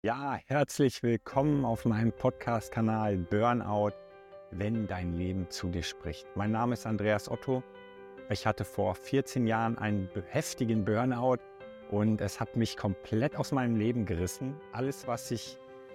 Ja, herzlich willkommen auf meinem Podcast-Kanal Burnout, wenn dein Leben zu dir spricht. Mein Name ist Andreas Otto. Ich hatte vor 14 Jahren einen heftigen Burnout und es hat mich komplett aus meinem Leben gerissen. Alles, was ich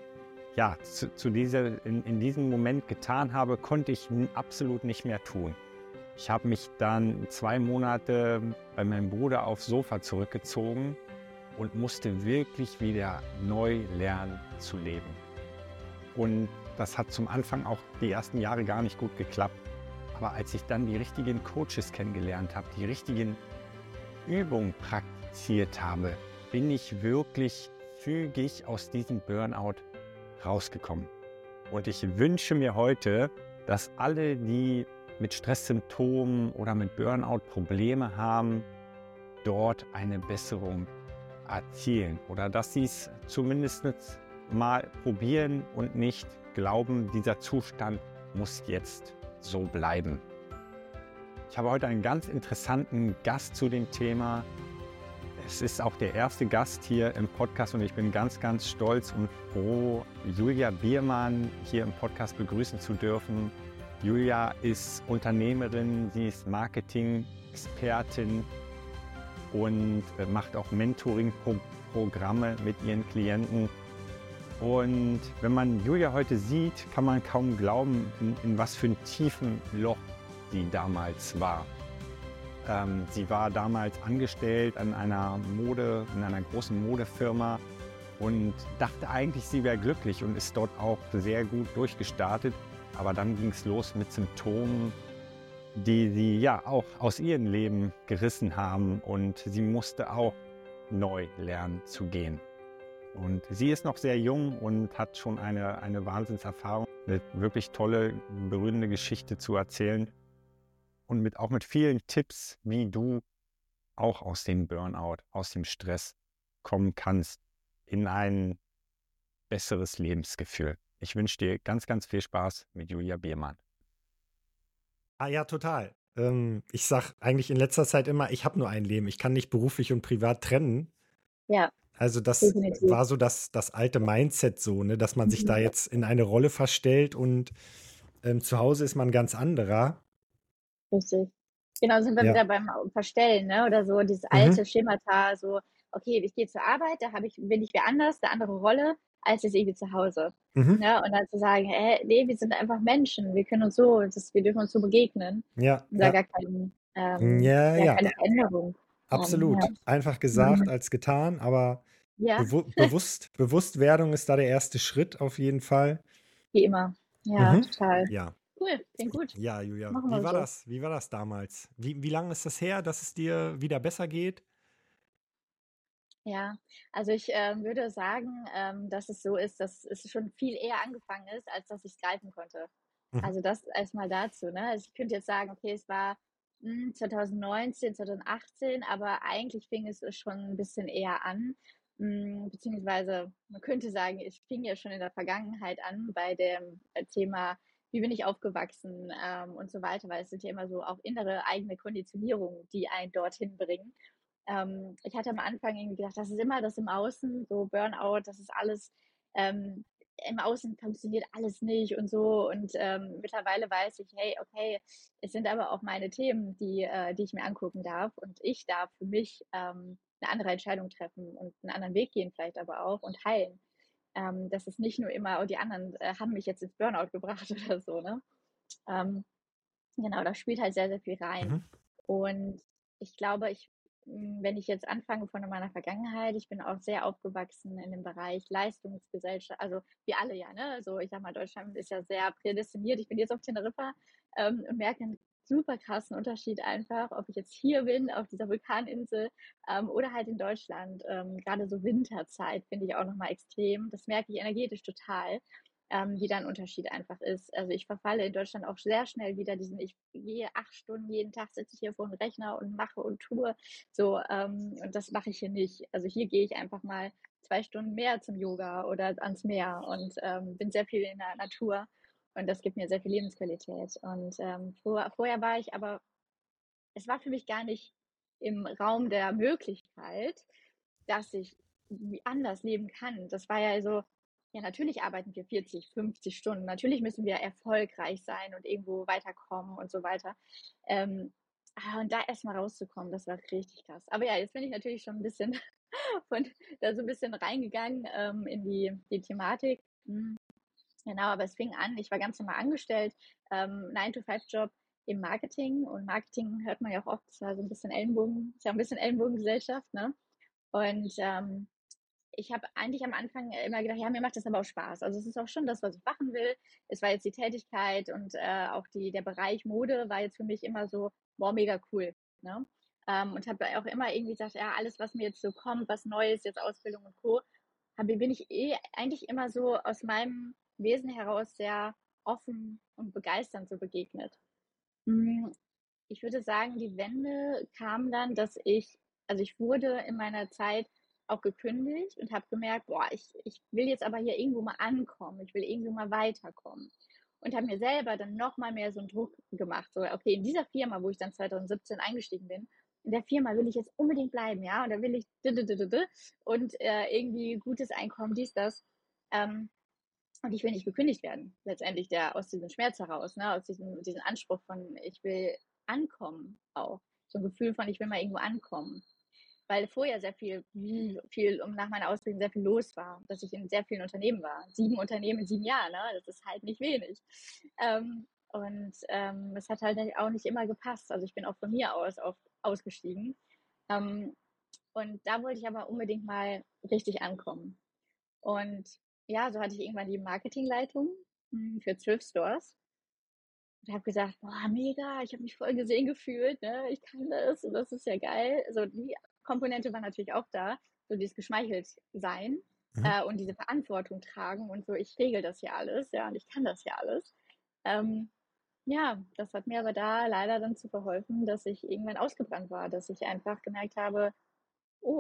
in diesem Moment getan habe, konnte ich absolut nicht mehr tun. Ich habe mich dann 2 Monate bei meinem Bruder aufs Sofa zurückgezogen und musste wirklich wieder neu lernen zu leben. Und das hat zum Anfang auch die ersten Jahre gar nicht gut geklappt. Aber als ich dann die richtigen Coaches kennengelernt habe, die richtigen Übungen praktiziert habe, bin ich wirklich zügig aus diesem Burnout rausgekommen. Und ich wünsche mir heute, dass alle, die mit Stresssymptomen oder mit Burnout Probleme haben, dort eine Besserung erzielen oder dass sie es zumindest mal probieren und nicht glauben, dieser Zustand muss jetzt so bleiben. Ich habe heute einen ganz interessanten Gast zu dem Thema. Es ist auch der erste Gast hier im Podcast und ich bin ganz, ganz stolz und froh, Julia Biermann hier im Podcast begrüßen zu dürfen. Julia ist Unternehmerin, sie ist Marketing-Expertin und macht auch Mentoring-Programme mit ihren Klienten. Und wenn man Julia heute sieht, kann man kaum glauben, in was für einem tiefen Loch sie damals war. Sie war damals angestellt in einer großen Modefirma und dachte eigentlich, sie wäre glücklich und ist dort auch sehr gut durchgestartet. Aber dann ging es los mit Symptomen, die sie ja auch aus ihrem Leben gerissen haben und sie musste auch neu lernen zu gehen. Und sie ist noch sehr jung und hat schon eine Wahnsinnserfahrung, eine wirklich tolle, berührende Geschichte zu erzählen und auch mit vielen Tipps, wie du auch aus dem Burnout, aus dem Stress kommen kannst in ein besseres Lebensgefühl. Ich wünsche dir ganz, ganz viel Spaß mit Julia Biermann. Ah ja, total. Ich sag eigentlich in letzter Zeit immer, ich habe nur ein Leben. Ich kann nicht beruflich und privat trennen. Ja, Also das definitiv. war so das alte Mindset so, ne, dass man sich da jetzt in eine Rolle verstellt und zu Hause ist man ganz anderer. Richtig. Genau, sind wir Ja. wieder beim Verstellen, ne? Oder so dieses Mhm. alte Schemata, so, okay, ich gehe zur Arbeit, bin ich wer anders, eine andere Rolle, als jetzt irgendwie zu Hause. Mhm. Ne? Und dann zu sagen, nee, wir sind einfach Menschen, wir können uns wir dürfen uns so begegnen. Ja, Und da ja. Ja, ja, ja, keine Veränderung. Ja. absolut. Einfach gesagt als getan, aber Ja, Bewusstwerdung ist da der erste Schritt auf jeden Fall. wie immer. Ja, Mhm. total. Ja. Cool, klingt gut. Ja, Julia, Machen wie wir war so. das? Wie war das damals? Wie lange ist das her, dass es dir wieder besser geht? Ja, also ich würde sagen, dass es so ist, dass es schon viel eher angefangen ist, als dass ich es greifen konnte. Mhm. Also das erstmal dazu, ne? Also ich könnte jetzt sagen, okay, es war 2019, 2018, aber eigentlich fing es schon ein bisschen eher an. Beziehungsweise man könnte sagen, es fing ja schon in der Vergangenheit an bei dem Thema, wie bin ich aufgewachsen und so weiter, weil es sind ja immer so auch innere eigene Konditionierungen, die einen dorthin bringen. Ich hatte am Anfang irgendwie gedacht, das ist immer das im Außen, so Burnout, das ist alles, ähm, im Außen funktioniert alles nicht und so. Und mittlerweile weiß ich, hey, okay, es sind aber auch meine Themen, die ich mir angucken darf. Und ich darf für mich eine andere Entscheidung treffen und einen anderen Weg gehen, vielleicht aber auch und heilen. Das ist nicht nur immer, oh, die anderen haben mich jetzt ins Burnout gebracht oder so, ne? Ähm, Genau, da spielt halt sehr, sehr viel rein. Mhm. Und ich glaube, wenn ich jetzt anfange von meiner Vergangenheit, ich bin auch sehr aufgewachsen in dem Bereich Leistungsgesellschaft, also wir alle ja, ne? Also ich sag mal, Deutschland ist ja sehr prädestiniert. Ich bin jetzt auf Teneriffa und merke einen super krassen Unterschied einfach, ob ich jetzt hier bin, auf dieser Vulkaninsel oder halt in Deutschland. Gerade so Winterzeit finde ich auch nochmal extrem. Das merke ich energetisch total, wie da 'n Unterschied einfach ist. Also, ich verfalle in Deutschland auch sehr schnell wieder ich gehe 8 Stunden jeden Tag, sitze ich hier vor dem Rechner und mache und tue, so, und das mache ich hier nicht. Also, hier gehe ich einfach mal 2 Stunden mehr zum Yoga oder ans Meer und bin sehr viel in der Natur und das gibt mir sehr viel Lebensqualität. Und vorher war ich aber es war für mich gar nicht im Raum der Möglichkeit, dass ich anders leben kann. Das war ja so, ja, natürlich arbeiten wir 40, 50 Stunden. Natürlich müssen wir erfolgreich sein und irgendwo weiterkommen und so weiter. Und da erstmal rauszukommen, das war richtig krass. Aber ja, jetzt bin ich natürlich schon ein bisschen von da so ein bisschen reingegangen in die Thematik. Genau, aber es fing an, ich war ganz normal angestellt, 9-to-5-Job im Marketing. Und Marketing hört man ja auch oft, es war so ein bisschen Ellenbogen, ist ja ein bisschen Ellenbogengesellschaft, ne? Und ich habe eigentlich am Anfang immer gedacht, ja, mir macht das aber auch Spaß. Also es ist auch schon das, was ich machen will. Es war jetzt die Tätigkeit und auch der Bereich Mode war jetzt für mich immer so, boah, mega cool. Ne? Und habe auch immer irgendwie gesagt, ja, alles, was mir jetzt so kommt, was Neues, jetzt Ausbildung und Co., bin ich eigentlich immer so aus meinem Wesen heraus sehr offen und begeisternd so begegnet. Mm, Ich würde sagen, die Wende kam dann, also ich wurde in meiner Zeit auch gekündigt und habe gemerkt, boah, ich will jetzt aber hier irgendwo mal ankommen, ich will irgendwo mal weiterkommen. Und habe mir selber dann nochmal mehr so einen Druck gemacht, so, okay, in dieser Firma, wo ich dann 2017 eingestiegen bin, in der Firma will ich jetzt unbedingt bleiben, ja, und da will ich und irgendwie gutes Einkommen, dies, das. Ähm, und ich will nicht gekündigt werden, letztendlich aus diesem Schmerz heraus, ne? Aus diesem Anspruch von, ich will ankommen auch. So ein Gefühl von, ich will mal irgendwo ankommen. Weil vorher sehr viel nach meiner Ausbildung sehr viel los war, dass ich in sehr vielen Unternehmen war. 7 Unternehmen in 7 Jahren, ne? Das ist halt nicht wenig. Es hat halt auch nicht immer gepasst. Also ich bin auch von mir aus ausgestiegen. Ähm, und da wollte ich aber unbedingt mal richtig ankommen. Und ja, so hatte ich irgendwann die Marketingleitung für 12 Stores und habe gesagt, boah, mega, ich habe mich voll gesehen gefühlt, ne? Ich kann das und das ist ja geil. So die Komponente war natürlich auch da, so dieses geschmeichelt sein Mhm. und diese Verantwortung tragen und so, ich regel das ja alles, ja, und ich kann das ja alles. Ähm, ja, das hat mir aber da leider dann zu verholfen, dass ich irgendwann ausgebrannt war, dass ich einfach gemerkt habe, oh,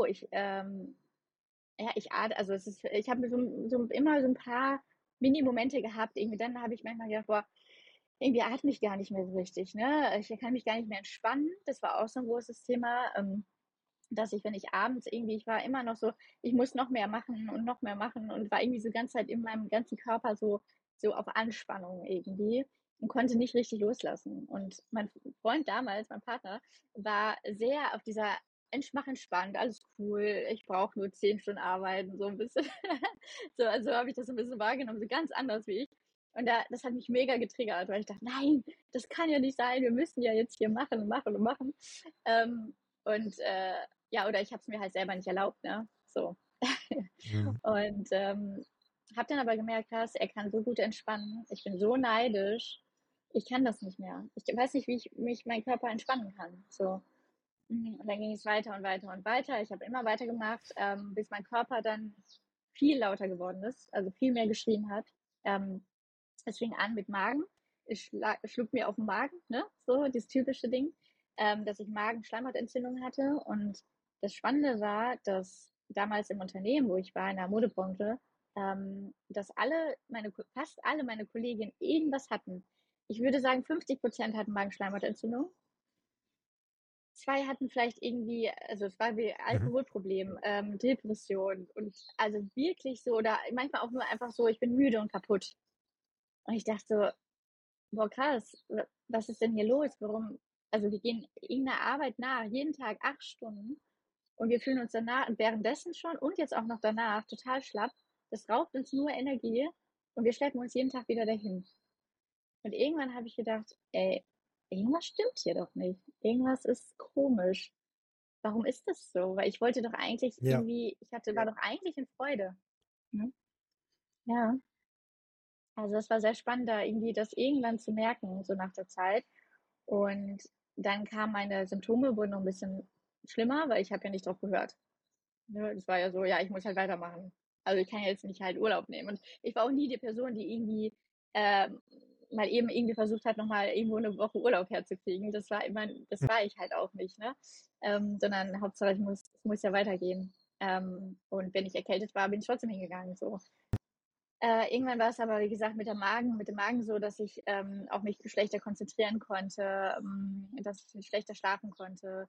ja, also ich habe immer so ein paar Mini-Momente gehabt. Irgendwie dann habe ich manchmal gedacht, boah, irgendwie atme ich gar nicht mehr so richtig, ne? Ich kann mich gar nicht mehr entspannen. Das war auch so ein großes Thema, dass ich, wenn ich abends irgendwie, ich war immer noch so, ich muss noch mehr machen und war irgendwie so die ganze Zeit in meinem ganzen Körper so auf Anspannung irgendwie und konnte nicht richtig loslassen. Und mein Freund damals, mein Partner, war sehr auf dieser mach entspannt, alles cool, ich brauche nur 10 Stunden arbeiten, so ein bisschen. So, also habe ich das so ein bisschen wahrgenommen, so ganz anders wie ich. Und das hat mich mega getriggert, weil ich dachte, nein, das kann ja nicht sein, wir müssen ja jetzt hier machen und machen und machen. Ähm, und ja, oder ich habe es mir halt selber nicht erlaubt, ne? So. Mhm. Und habe dann aber gemerkt, krass, er kann so gut entspannen. Ich bin so neidisch. Ich kann das nicht mehr. Ich weiß nicht, wie ich mich mein Körper entspannen kann. So. Und dann ging es weiter und weiter und weiter. Ich habe immer weiter gemacht, bis mein Körper dann viel lauter geworden ist, also viel mehr geschrien hat. Ähm, Es fing an mit Magen. Ich schlug mir auf den Magen, ne? So, dieses typische Ding, dass ich Magenschleimhautentzündung hatte. Und das Spannende war, dass damals im Unternehmen, wo ich war, in der Modebranche, dass fast alle meine Kolleginnen irgendwas hatten. Ich würde sagen, 50% hatten Magenschleimhautentzündung. 2 hatten vielleicht irgendwie, also es war wie Mhm. Alkoholproblem, Depression und also wirklich so, oder manchmal auch nur einfach so, ich bin müde und kaputt. Und ich dachte so, boah, krass, was ist denn hier los? Also wir gehen irgendeiner Arbeit nach, jeden Tag 8 Stunden und wir fühlen uns danach und währenddessen schon und jetzt auch noch danach total schlapp. Das raubt uns nur Energie und wir schleppen uns jeden Tag wieder dahin. Und irgendwann habe ich gedacht, ey, irgendwas stimmt hier doch nicht. Irgendwas ist komisch. Warum ist das so? Weil ich wollte doch eigentlich Ja. irgendwie, war doch eigentlich in Freude. Hm? Ja. Also es war sehr spannend, da irgendwie das irgendwann zu merken, so nach der Zeit. Und dann kamen meine Symptome, wurden noch ein bisschen schlimmer, weil ich habe ja nicht drauf gehört. Ne? Das war ja so, ja, ich muss halt weitermachen. Also ich kann ja jetzt nicht halt Urlaub nehmen. Und ich war auch nie die Person, die irgendwie mal eben irgendwie versucht hat, nochmal irgendwo eine Woche Urlaub herzukriegen. Das war ich halt auch nicht, ne? Sondern Hauptsache, es muss ja weitergehen. Und wenn ich erkältet war, bin ich trotzdem hingegangen. So. Irgendwann war es aber, wie gesagt, mit dem Magen so, dass ich auch mich schlechter konzentrieren konnte, dass ich schlechter schlafen konnte.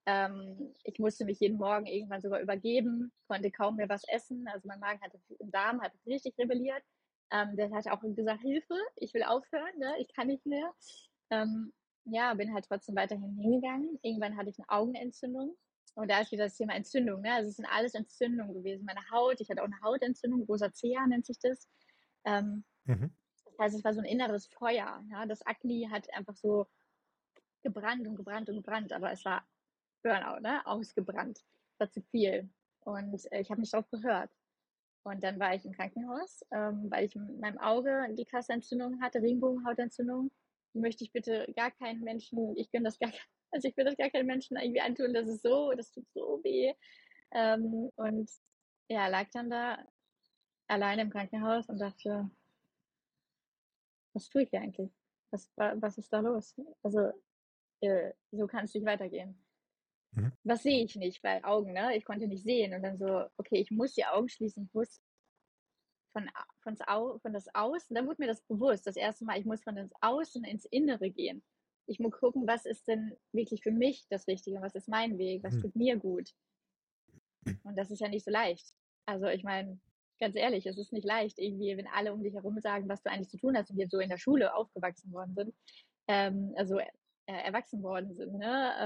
Ich musste mich jeden Morgen irgendwann sogar übergeben, konnte kaum mehr was essen. Also mein Darm hatte richtig rebelliert. Der hat auch gesagt, Hilfe, ich will aufhören, ne? Ich kann nicht mehr. Ja, bin halt trotzdem weiterhin hingegangen. Irgendwann hatte ich eine Augenentzündung. Und da ist wieder das Thema Entzündung, ne? Also es sind alles Entzündungen gewesen. Meine Haut, ich hatte auch eine Hautentzündung, Rosacea nennt sich das. Ähm, Mhm. Das heißt, es war so ein inneres Feuer. Ja? Das Akne hat einfach so gebrannt und gebrannt und gebrannt, aber es war Burnout, ne? Ausgebrannt. Das war zu viel. Und ich habe nicht drauf gehört. Und dann war ich im Krankenhaus, weil ich in meinem Auge die krasse Entzündung hatte, Regenbogenhautentzündung. Die möchte ich bitte gar keinen Menschen, ich gönne das gar also ich will das gar keinen Menschen irgendwie antun, das tut so weh. Und ja, lag dann da alleine im Krankenhaus und dachte, was tue ich hier eigentlich? Was ist da los? Also, so kann es nicht weitergehen. Mhm. Was sehe ich nicht? Weil Augen, ne? Ich konnte nicht sehen. Und dann so, okay, ich muss die Augen schließen, ich muss von das Außen, dann wurde mir das bewusst, das erste Mal, ich muss von das Außen ins Innere gehen. Ich muss gucken, was ist denn wirklich für mich das Richtige, was ist mein Weg, was Mhm. tut mir gut. Und das ist ja nicht so leicht. Also ich meine, ganz ehrlich, es ist nicht leicht, irgendwie, wenn alle um dich herum sagen, was du eigentlich zu tun hast und wir so in der Schule aufgewachsen worden sind, also erwachsen worden sind, ne?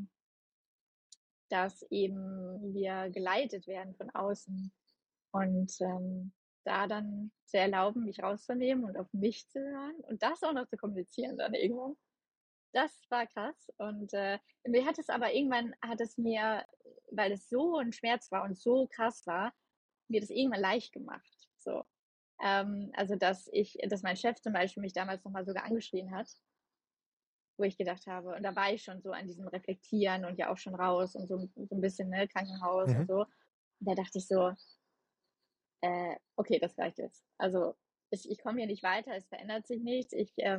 Dass eben wir geleitet werden von außen. Und da dann zu erlauben, mich rauszunehmen und auf mich zu hören und das auch noch zu kommunizieren dann irgendwann. Das war krass. Und mir hat es aber irgendwann, hat es mir, weil es so ein Schmerz war und so krass war, mir das irgendwann leicht gemacht. So. Also, dass mein Chef zum Beispiel mich damals nochmal sogar angeschrien hat, wo ich gedacht habe, und da war ich schon so an diesem Reflektieren und ja auch schon raus und so ein bisschen, ne, Krankenhaus und Mhm. so. Und da dachte ich so, okay, das reicht jetzt. Also ich komme hier nicht weiter, es verändert sich nichts.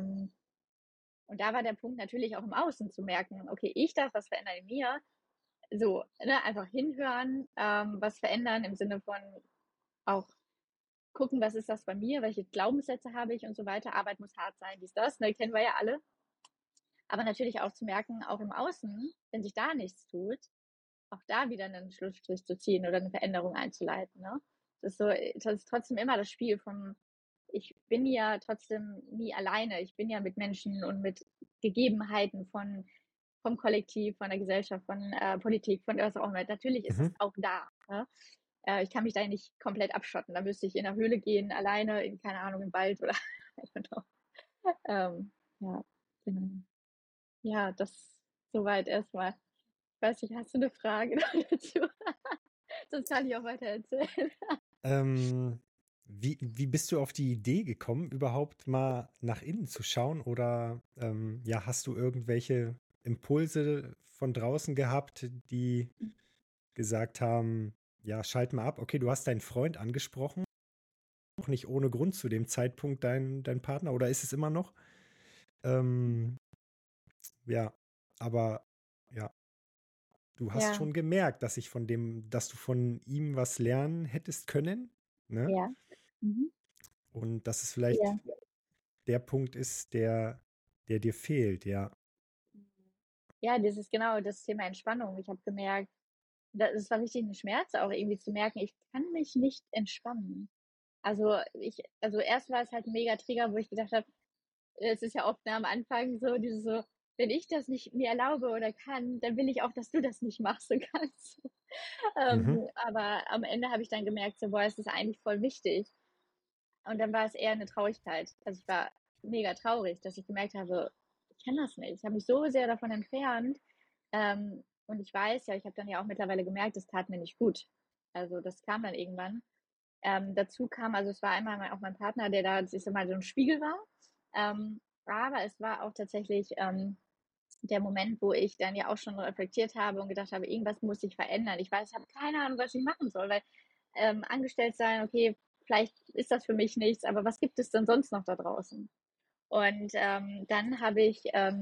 Und da war der Punkt natürlich auch im Außen zu merken, okay, ich darf was verändern in mir. So, ne, einfach hinhören, was verändern im Sinne von auch gucken, was ist das bei mir, welche Glaubenssätze habe ich und so weiter. Arbeit muss hart sein, dies, das, ne, kennen wir ja alle. Aber natürlich auch zu merken, auch im Außen, wenn sich da nichts tut, auch da wieder einen Schlussstrich zu ziehen oder eine Veränderung einzuleiten. Ne? Das ist trotzdem immer das Spiel von, ich bin ja trotzdem nie alleine. Ich bin ja mit Menschen und mit Gegebenheiten vom Kollektiv, von der Gesellschaft, von Politik, von was auch immer. Natürlich ist es Mhm. auch da. Ne? Ich kann mich da nicht komplett abschotten. Da müsste ich in der Höhle gehen, alleine, in, keine Ahnung, im Wald oder I don't know. Ja, genau. Ja, das soweit erstmal. Ich weiß nicht, hast du eine Frage dazu? Sonst kann ich auch weiter erzählen. Ähm, wie bist du auf die Idee gekommen, überhaupt mal nach innen zu schauen? Oder ja, hast du irgendwelche Impulse von draußen gehabt, die gesagt haben, ja, schalt mal ab. Okay, du hast deinen Freund angesprochen, auch nicht ohne Grund zu dem Zeitpunkt dein Partner, oder ist es immer noch? Ähm, ja, aber ja, du hast Ja, schon gemerkt, dass du von ihm was lernen hättest können, ne? ja. Mhm. Und dass es vielleicht Ja. der Punkt ist, der dir fehlt, ja. Ja, das ist genau das Thema Entspannung. Ich habe gemerkt, das war richtig ein Schmerz auch irgendwie zu merken, ich kann mich nicht entspannen. Also erst war es halt ein mega Trigger, wo ich gedacht habe, es ist ja oft, ne, am Anfang so dieses so, wenn ich das nicht mir erlaube oder kann, dann will ich auch, dass du das nicht machst und kannst. Mhm. Aber am Ende habe ich dann gemerkt, so, boah, es ist eigentlich voll wichtig. Und dann war es eher eine Traurigkeit. Also ich war mega traurig, dass ich gemerkt habe, ich kann das nicht. Ich habe mich so sehr davon entfernt. Und ich weiß ja, ich habe dann ja auch mittlerweile gemerkt, es tat mir nicht gut. Also das kam dann irgendwann. Dazu kam, also es war einmal auch mein Partner, der da, ich sag mal, so ein Spiegel war. Aber es war auch tatsächlich der Moment, wo ich dann ja auch schon reflektiert habe und gedacht habe, irgendwas muss sich verändern. Ich weiß, ich habe keine Ahnung, was ich machen soll, weil angestellt sein, okay, vielleicht ist das für mich nichts, aber was gibt es denn sonst noch da draußen? Und dann habe ich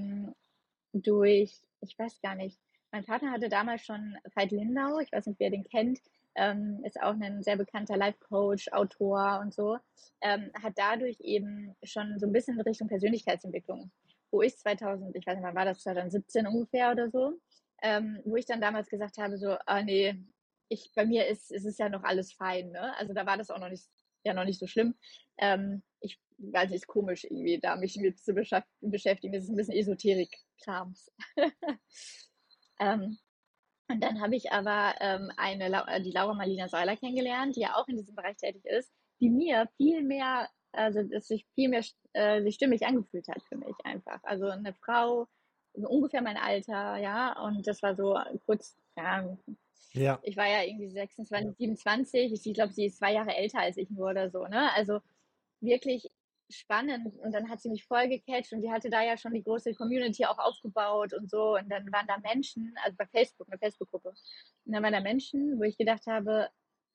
ich weiß gar nicht, mein Partner hatte damals schon Veit Lindau, ich weiß nicht, wer den kennt, ist auch ein sehr bekannter Life-Coach, Autor und so, hat dadurch eben schon so ein bisschen in Richtung Persönlichkeitsentwicklung, wo ich 2000, ich weiß nicht, wann war das, 2017 ungefähr oder so, wo ich dann damals gesagt habe, so, ah nee, bei mir ist es ja noch alles fein, ne? Also da war das auch noch nicht so schlimm. Ich weiß nicht, ist komisch irgendwie, da mich mit zu beschäftigen. Das ist ein bisschen Esoterik-Krams. ähm, und dann habe ich aber die Laura Marlina Seiler kennengelernt, die ja auch in diesem Bereich tätig ist, die mir viel mehr, also dass sich viel mehr sich stimmig angefühlt hat für mich einfach. Also eine Frau, so ungefähr mein Alter, ja, und das war so kurz, ja, Ja. ich war ja irgendwie 26, 27, ich glaube, sie ist 2 Jahre älter als ich nur oder so, ne? Also wirklich spannend. Und dann hat sie mich voll gecatcht und die hatte da ja schon die große Community auch aufgebaut und so. Und dann waren da Menschen, also bei Facebook, eine Facebook-Gruppe. Und dann waren da Menschen, wo ich gedacht habe,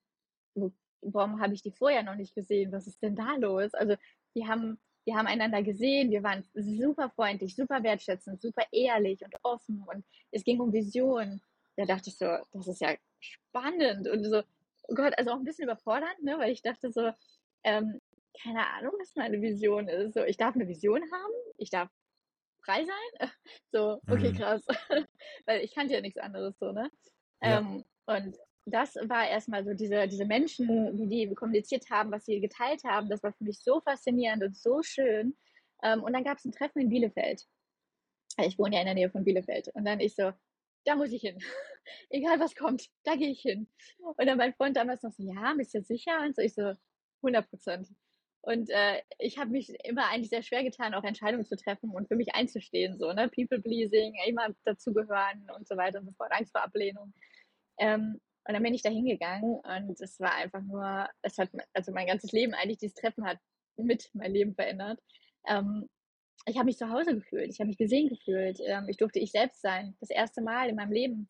warum habe ich die vorher noch nicht gesehen? Was ist denn da los? Also wir haben einander gesehen, wir waren super freundlich, super wertschätzend, super ehrlich und offen und es ging um Visionen. Da dachte ich so, das ist ja spannend und so, oh Gott, also auch ein bisschen überfordernd, ne? Weil ich dachte so, ähm, keine Ahnung, was meine Vision ist. So, ich darf eine Vision haben, ich darf frei sein. So, okay, Mhm. krass. Weil ich kannte ja nichts anderes so, ne? Ja. Und das war erstmal so diese Menschen, wie die kommuniziert haben, was sie geteilt haben, das war für mich so faszinierend und so schön. Und dann gab es ein Treffen in Bielefeld. Ich wohne ja in der Nähe von Bielefeld. Und dann ich so, da muss ich hin. Egal was kommt, da gehe ich hin. Und dann mein Freund damals noch so, ja, bist du sicher? Und so, ich so, 100%. Und ich habe mich immer eigentlich sehr schwer getan, auch Entscheidungen zu treffen und für mich einzustehen, so, ne? People-pleasing, immer dazugehören und so weiter und so fort, Angst vor Ablehnung. Und dann bin ich da hingegangen und es war einfach nur, also mein ganzes Leben eigentlich, dieses Treffen hat mit mein Leben verändert. Ähm, Ich habe mich zu Hause gefühlt, ich habe mich gesehen gefühlt. Ich durfte ich selbst sein, das erste Mal in meinem Leben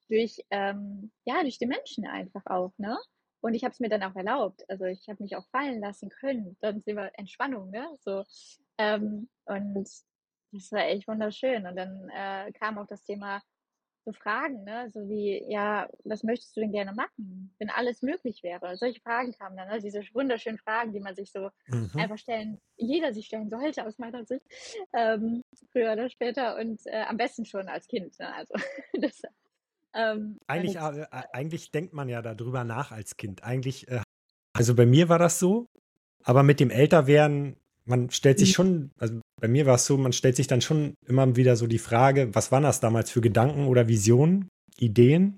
durch die Menschen einfach auch, ne? Und ich habe es mir dann auch erlaubt. Also ich habe mich auch fallen lassen können. Dann sind wir Entspannung, ne? So. Und das war echt wunderschön. Und dann kam auch das Thema so Fragen, ne? So wie, ja, was möchtest du denn gerne machen, wenn alles möglich wäre? Solche Fragen kamen dann, ne? Diese wunderschönen Fragen, die man sich so Mhm. einfach jeder sich stellen sollte aus meiner Sicht, ähm, früher oder später und am besten schon als Kind, ne? Also das, Eigentlich, und eigentlich denkt man ja darüber nach als Kind. Eigentlich, also bei mir war das so, aber mit dem Älterwerden, man stellt sich schon, also bei mir war es so, man stellt sich dann schon immer wieder so die Frage, was waren das damals für Gedanken oder Visionen, Ideen?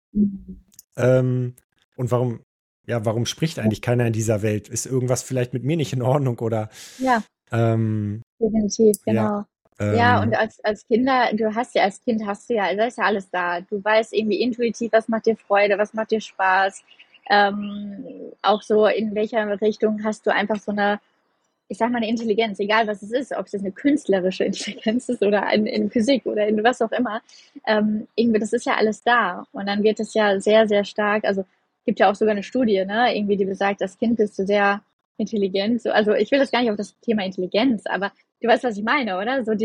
Und warum spricht eigentlich keiner in dieser Welt? Ist irgendwas vielleicht mit mir nicht in Ordnung oder ja, ähm, definitiv, ja, genau. Ja, und ähm, als Kinder, als Kind hast du ja, da ist ja alles da. Du weißt irgendwie intuitiv, was macht dir Freude, was macht dir Spaß. Auch so, in welcher Richtung hast du einfach so eine, ich sag mal, eine Intelligenz, egal was es ist, ob es jetzt eine künstlerische Intelligenz ist oder in Physik oder in was auch immer. Irgendwie, das ist ja alles da. Und dann wird es ja sehr, sehr stark, also gibt ja auch sogar eine Studie, ne, irgendwie, die besagt, das Kind bist du sehr intelligent. So, also ich will das gar nicht auf das Thema Intelligenz, aber du weißt, was ich meine, oder? So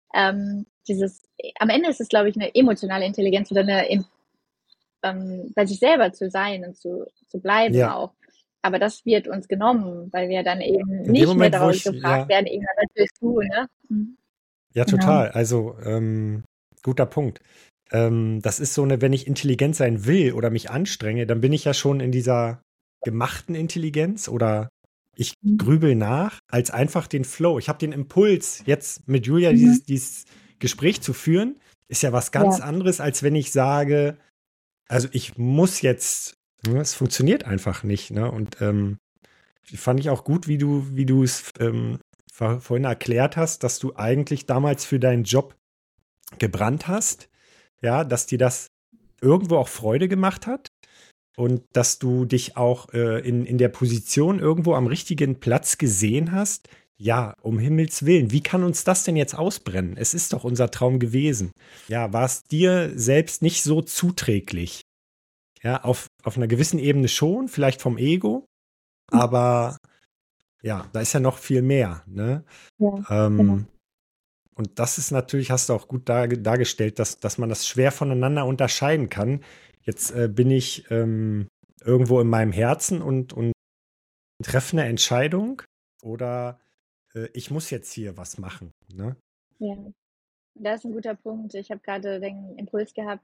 am Ende ist es, glaube ich, eine emotionale Intelligenz oder bei sich selber zu sein und zu bleiben ja, auch. Aber das wird uns genommen, weil wir dann eben in dem nicht mehr Moment, wo darauf ich, gefragt ja, werden, irgendwann, was willst du, ne? ja, Genau. total, also guter Punkt. Das ist so eine, wenn ich intelligent sein will oder mich anstrenge, dann bin ich ja schon in dieser gemachten Intelligenz oder ich grübel nach, als einfach den Flow. Ich habe den Impuls, jetzt mit Julia Mhm. dieses Gespräch zu führen, ist ja was Ja, ganz anderes, als wenn ich sage, also ich muss jetzt, ne, es funktioniert einfach nicht. Ne? Und fand ich auch gut, wie du es vorhin erklärt hast, dass du eigentlich damals für deinen Job gebrannt hast, ja, dass dir das irgendwo auch Freude gemacht hat und dass du dich auch in der Position irgendwo am richtigen Platz gesehen hast. Ja, um Himmels Willen, wie kann uns das denn jetzt ausbrennen? Es ist doch unser Traum gewesen. Ja, war es dir selbst nicht so zuträglich? Ja, auf einer gewissen Ebene schon, vielleicht vom Ego, aber ja, da ist ja noch viel mehr, ne? ja, genau. Ähm, und das ist natürlich, hast du auch gut dargestellt, dass man das schwer voneinander unterscheiden kann. Jetzt bin ich irgendwo in meinem Herzen und treffe eine Entscheidung oder ich muss jetzt hier was machen. Ne? Ja. Das ist ein guter Punkt. Ich habe gerade den Impuls gehabt,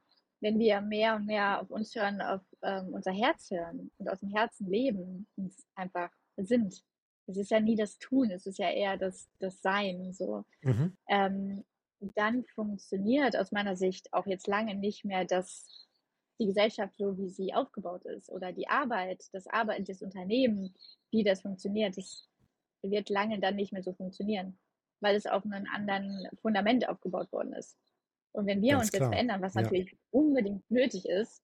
wenn wir mehr und mehr auf uns hören, auf unser Herz hören und aus dem Herzen leben und einfach sind. Es ist ja nie das Tun, es ist ja eher das Sein. So. Mhm. Dann funktioniert aus meiner Sicht auch jetzt lange nicht mehr die Gesellschaft so, wie sie aufgebaut ist, oder die Arbeit, das Unternehmen, wie das funktioniert. Das wird lange dann nicht mehr so funktionieren, weil es auf einem anderen Fundament aufgebaut worden ist. Und wenn wir Ganz uns jetzt klar. verändern, was Ja. natürlich unbedingt nötig ist,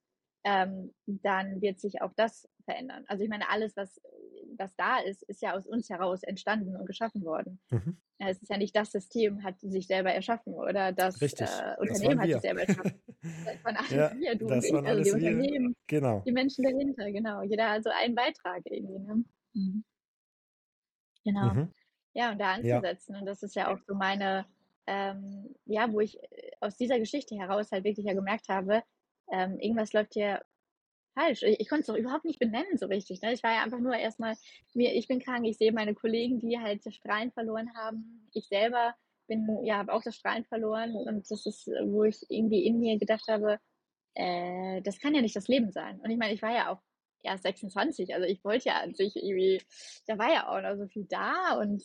dann wird sich auch das verändern. Also ich meine, alles, was da ist, ist ja aus uns heraus entstanden und geschaffen worden. Mhm. Es ist ja nicht das System hat sich selber erschaffen oder das Richtig. Das Unternehmen waren hat sich wir. selber erschaffen. Das waren alles Ja, wir, du und das ich, waren also die alles wir. Unternehmen, Genau. die Menschen dahinter, genau. Jeder hat so einen Beitrag irgendwie. Ne? Mhm. Genau. Mhm. Ja, und da Ja. anzusetzen. Und das ist ja auch so meine, ja, wo ich aus dieser Geschichte heraus halt wirklich ja gemerkt habe, irgendwas läuft hier falsch. Ich konnte es doch überhaupt nicht benennen so richtig. Ne? Ich war ja einfach nur erstmal, ich bin krank, ich sehe meine Kollegen, die halt das Strahlen verloren haben. Ich selber habe auch das Strahlen verloren. Und das ist, wo ich irgendwie in mir gedacht habe, das kann ja nicht das Leben sein. Und ich meine, ich war ja auch erst 26, also ich wollte ja an sich irgendwie, da war ja auch noch so viel da und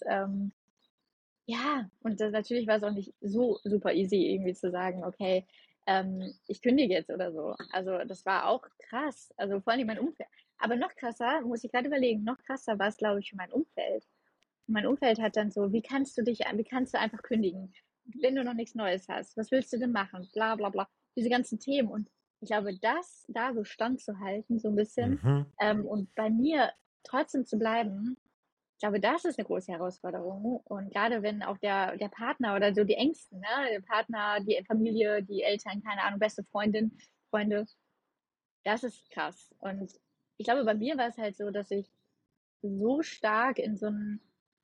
ja, und natürlich war es auch nicht so super easy irgendwie zu sagen, okay, ich kündige jetzt oder so. Also das war auch krass, also vor allem mein Umfeld. Aber noch krasser, muss ich gerade überlegen, noch krasser war es, glaube ich, für mein Umfeld. Und mein Umfeld hat dann so, wie kannst du einfach kündigen, wenn du noch nichts Neues hast? Was willst du denn machen? Bla bla bla. Diese ganzen Themen. Und ich glaube, das da so standzuhalten, so ein bisschen, Mhm. und bei mir trotzdem zu bleiben, ich glaube, das ist eine große Herausforderung. Und gerade wenn auch der Partner oder so die Ängsten, ne, der Partner, die Familie, die Eltern, keine Ahnung, beste Freundin, Freunde, das ist krass. Und ich glaube, bei mir war es halt so, dass ich so stark in so einem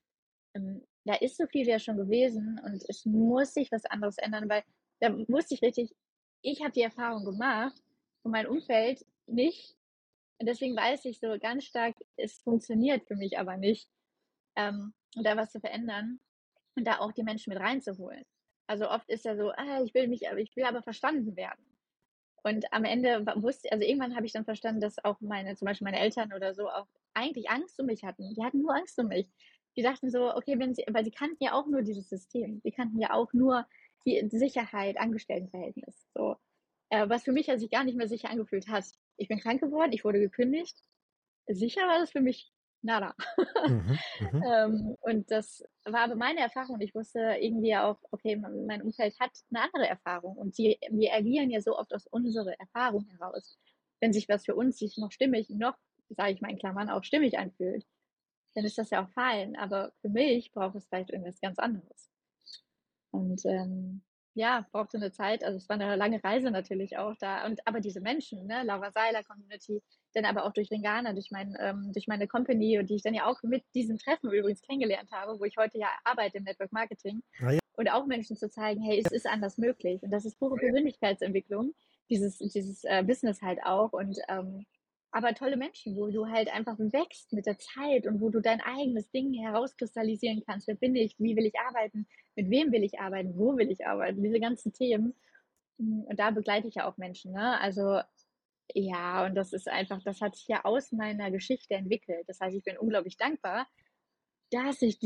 da ist so viel ja schon gewesen und es muss sich was anderes ändern, weil da wusste ich richtig, ich habe die Erfahrung gemacht und mein Umfeld nicht. Und deswegen weiß ich so ganz stark, es funktioniert für mich aber nicht. Und da was zu verändern und da auch die Menschen mit reinzuholen. Also oft ist ja so, ich will aber verstanden werden. Und am Ende also irgendwann habe ich dann verstanden, dass auch zum Beispiel meine Eltern oder so auch eigentlich Angst um mich hatten. Die hatten nur Angst um mich. Die dachten so, okay, weil sie kannten ja auch nur dieses System. Die kannten ja auch nur die Sicherheit, Angestelltenverhältnis. So. Was für mich sich gar nicht mehr sicher angefühlt hat. Ich bin krank geworden, ich wurde gekündigt. Sicher war das für mich nada. Mhm. Mhm. Und das war aber meine Erfahrung. Ich wusste irgendwie auch, okay, mein Umfeld hat eine andere Erfahrung und wir agieren ja so oft aus unserer Erfahrung heraus. Wenn sich was für uns sich noch stimmig, sage ich mal in Klammern, auch stimmig anfühlt, dann ist das ja auch fein. Aber für mich braucht es vielleicht irgendwas ganz anderes. Und ja, brauchte eine Zeit, also es war eine lange Reise natürlich auch da. Aber diese Menschen, ne, Laura Seiler Community, dann aber auch durch Ringana, durch meine Company, die ich dann ja auch mit diesem Treffen übrigens kennengelernt habe, wo ich heute ja arbeite im Network Marketing. Ah, ja. Und auch Menschen zu zeigen, hey, es ist anders möglich. Und das ist pure Persönlichkeitsentwicklung, dieses Business halt auch. Und aber tolle Menschen, wo du halt einfach wächst mit der Zeit und wo du dein eigenes Ding herauskristallisieren kannst. Wer bin ich? Wie will ich arbeiten? Mit wem will ich arbeiten? Wo will ich arbeiten? Diese ganzen Themen. Und da begleite ich ja auch Menschen. Ne? Also ja, und das ist einfach, das hat sich ja aus meiner Geschichte entwickelt. Das heißt, ich bin unglaublich dankbar, dass ich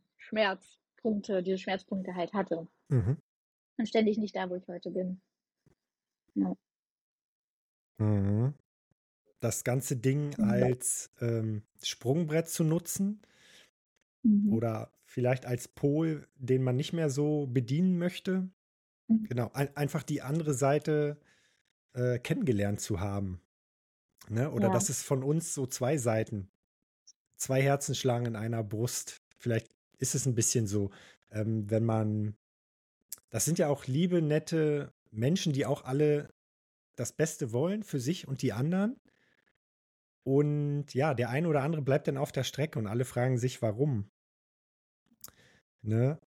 diese Schmerzpunkte halt hatte. Mhm. Und ständig nicht da, wo ich heute bin. Ja. Mhm. Das ganze Ding als Sprungbrett zu nutzen oder vielleicht als Pol, den man nicht mehr so bedienen möchte. Mhm. Genau, einfach die andere Seite kennengelernt zu haben. Ne? Oder Ja. dass es von uns so zwei Seiten, zwei Herzensschlagen in einer Brust. Vielleicht ist es ein bisschen so, wenn man, das sind ja auch liebe, nette Menschen, die auch alle das Beste wollen für sich und die anderen. Und ja, der eine oder andere bleibt dann auf der Strecke und alle fragen sich, warum. Ne?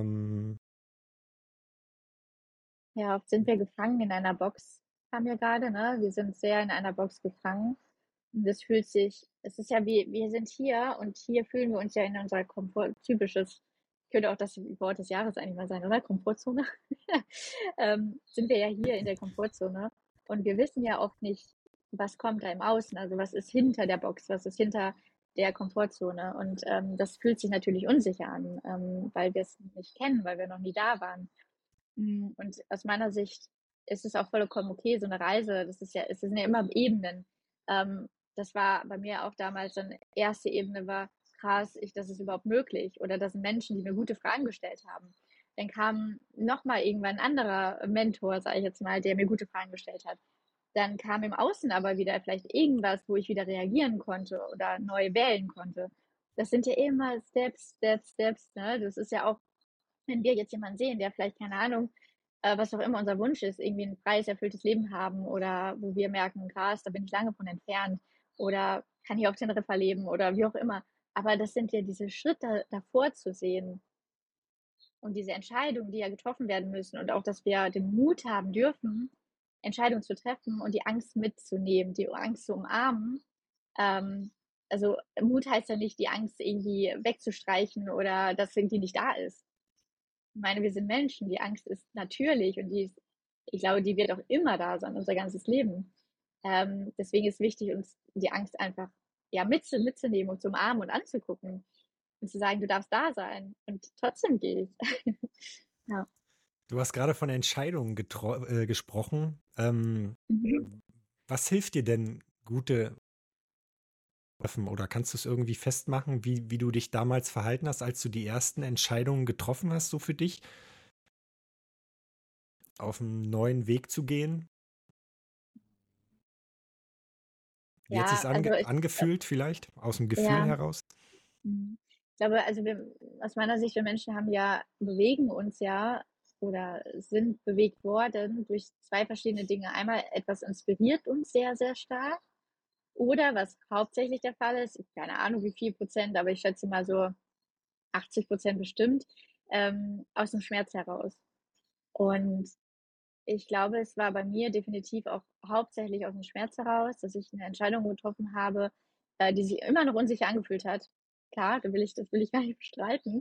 Ja, oft sind wir gefangen in einer Box, haben wir gerade, ne? Wir sind sehr in einer Box gefangen. Und es ist ja wie, wir sind hier und hier fühlen wir uns ja in unserer könnte auch das Wort des Jahres eigentlich mal sein, oder? Komfortzone. Sind wir ja hier in der Komfortzone. Und wir wissen ja oft nicht, was kommt da im Außen, also was ist hinter der Box, was ist hinter der Komfortzone. Und das fühlt sich natürlich unsicher an, weil wir es nicht kennen, weil wir noch nie da waren. Und aus meiner Sicht ist es auch vollkommen okay, so eine Reise, es sind ja immer Ebenen. Das war bei mir auch damals dann, erste Ebene war krass, das ist überhaupt möglich. Oder das sind Menschen, die mir gute Fragen gestellt haben. Dann kam nochmal irgendwann ein anderer Mentor, sage ich jetzt mal, der mir gute Fragen gestellt hat. Dann kam im Außen aber wieder vielleicht irgendwas, wo ich wieder reagieren konnte oder neu wählen konnte. Das sind ja immer Steps, Steps, Steps. Ne? Das ist ja auch, wenn wir jetzt jemanden sehen, der vielleicht, keine Ahnung, was auch immer unser Wunsch ist, irgendwie ein preiserfülltes Leben haben oder wo wir merken, krass, da bin ich lange von entfernt oder kann hier auf Teneriffa leben oder wie auch immer. Aber das sind ja diese Schritte davor zu sehen und diese Entscheidungen, die ja getroffen werden müssen und auch, dass wir den Mut haben dürfen, Entscheidungen zu treffen und die Angst mitzunehmen, die Angst zu umarmen. Ähm, also Mut heißt ja nicht, die Angst irgendwie wegzustreichen oder dass die nicht da ist. Ich meine, wir sind Menschen, die Angst ist natürlich und ich glaube, die wird auch immer da sein, unser ganzes Leben. Deswegen ist wichtig, uns die Angst einfach ja, mitzunehmen und zu umarmen und anzugucken und zu sagen, du darfst da sein und trotzdem gehe ich. Ja. Du hast gerade von Entscheidungen gesprochen. Mhm. Was hilft dir denn, gute treffen? Oder kannst du es irgendwie festmachen, wie du dich damals verhalten hast, als du die ersten Entscheidungen getroffen hast, so für dich, auf einen neuen Weg zu gehen? Wie hat sich's Ja, also angefühlt vielleicht, aus dem Gefühl ja, heraus? ich glaube, also aus meiner Sicht, wir Menschen bewegen uns ja oder sind bewegt worden durch zwei verschiedene Dinge. Einmal etwas inspiriert uns sehr, sehr stark. Oder was hauptsächlich der Fall ist, keine Ahnung wie viel Prozent, aber ich schätze mal so 80% bestimmt, aus dem Schmerz heraus. Und ich glaube, es war bei mir definitiv auch hauptsächlich aus dem Schmerz heraus, dass ich eine Entscheidung getroffen habe, die sich immer noch unsicher angefühlt hat. Klar, das will ich gar nicht bestreiten.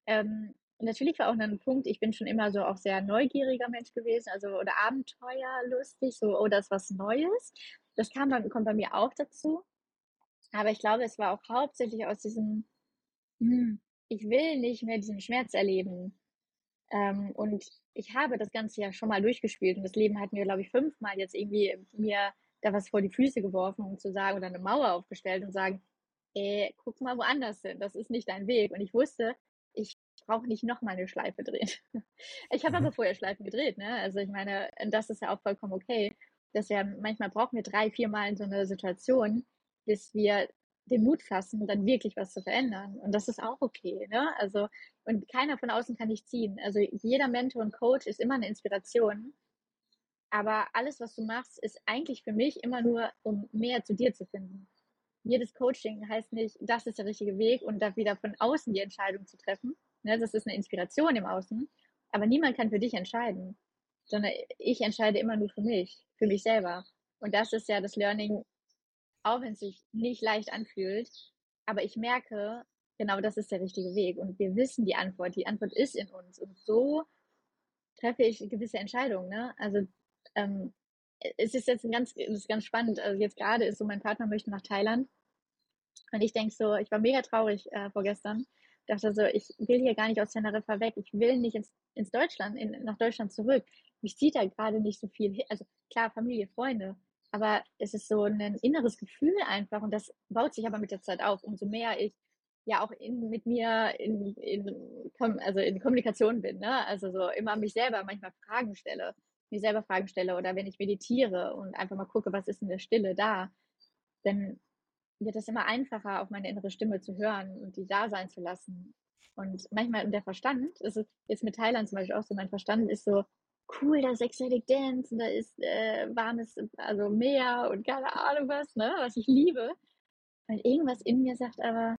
Und natürlich war auch ein Punkt, ich bin schon immer so auch sehr neugieriger Mensch gewesen, also oder abenteuerlustig, so, oh, das ist was Neues. Kommt bei mir auch dazu. Aber ich glaube, es war auch hauptsächlich aus diesem, hm, ich will nicht mehr diesen Schmerz erleben. Und ich habe das Ganze ja schon mal durchgespielt und das Leben hat mir, glaube ich, 5-mal jetzt irgendwie mir da was vor die Füße geworfen, um zu sagen, oder eine Mauer aufgestellt und sagen, guck mal woanders hin, das ist nicht dein Weg. Und ich wusste, ich brauche nicht nochmal eine Schleife drehen. Ich habe Mhm. aber vorher Schleifen gedreht, ne? Also ich meine, das ist ja auch vollkommen okay. Manchmal brauchen wir 3-4 Mal in so einer Situation, bis wir den Mut fassen, dann wirklich was zu verändern. Und das ist auch okay, ne? Also, und keiner von außen kann dich ziehen. Also jeder Mentor und Coach ist immer eine Inspiration. Aber alles, was du machst, ist eigentlich für mich immer nur, um mehr zu dir zu finden. Jedes Coaching heißt nicht, das ist der richtige Weg und da wieder von außen die Entscheidung zu treffen. Ne, das ist eine Inspiration im Außen. Aber niemand kann für dich entscheiden, sondern ich entscheide immer nur für mich selber. Und das ist ja das Learning, auch wenn es sich nicht leicht anfühlt. Aber ich merke, genau das ist der richtige Weg. Und wir wissen die Antwort. Die Antwort ist in uns. Und so treffe ich gewisse Entscheidungen. Ne? Also ähm, es ist jetzt es ist ganz spannend. Also jetzt gerade ist so, mein Partner möchte nach Thailand. Und ich denke so, ich war mega traurig vorgestern. Dachte so, ich will hier gar nicht aus Teneriffa weg. Ich will nicht ins Deutschland, nach Deutschland zurück. Mich zieht da gerade nicht so viel hin. Also klar, Familie, Freunde. Aber es ist so ein inneres Gefühl einfach. Und das baut sich aber mit der Zeit auf. Umso mehr ich ja auch mit mir also in Kommunikation bin. Ne? Also so immer mich selber manchmal mir selber Fragen stelle. Oder wenn ich meditiere und einfach mal gucke, was ist in der Stille da, dann wird es immer einfacher, auf meine innere Stimme zu hören und die da sein zu lassen. Und manchmal der Verstand, ist es jetzt mit Thailand zum Beispiel auch so, mein Verstand ist so, cool, da ist Ecstatic Dance und da ist warmes, also Meer und keine Ahnung was, ne, was ich liebe. Und irgendwas in mir sagt aber,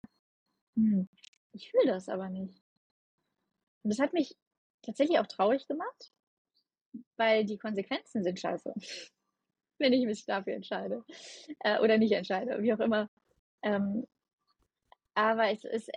hm, ich fühle das aber nicht. Und das hat mich tatsächlich auch traurig gemacht, weil die Konsequenzen sind scheiße, wenn ich mich dafür entscheide. Oder nicht entscheide, wie auch immer. Ähm, Aber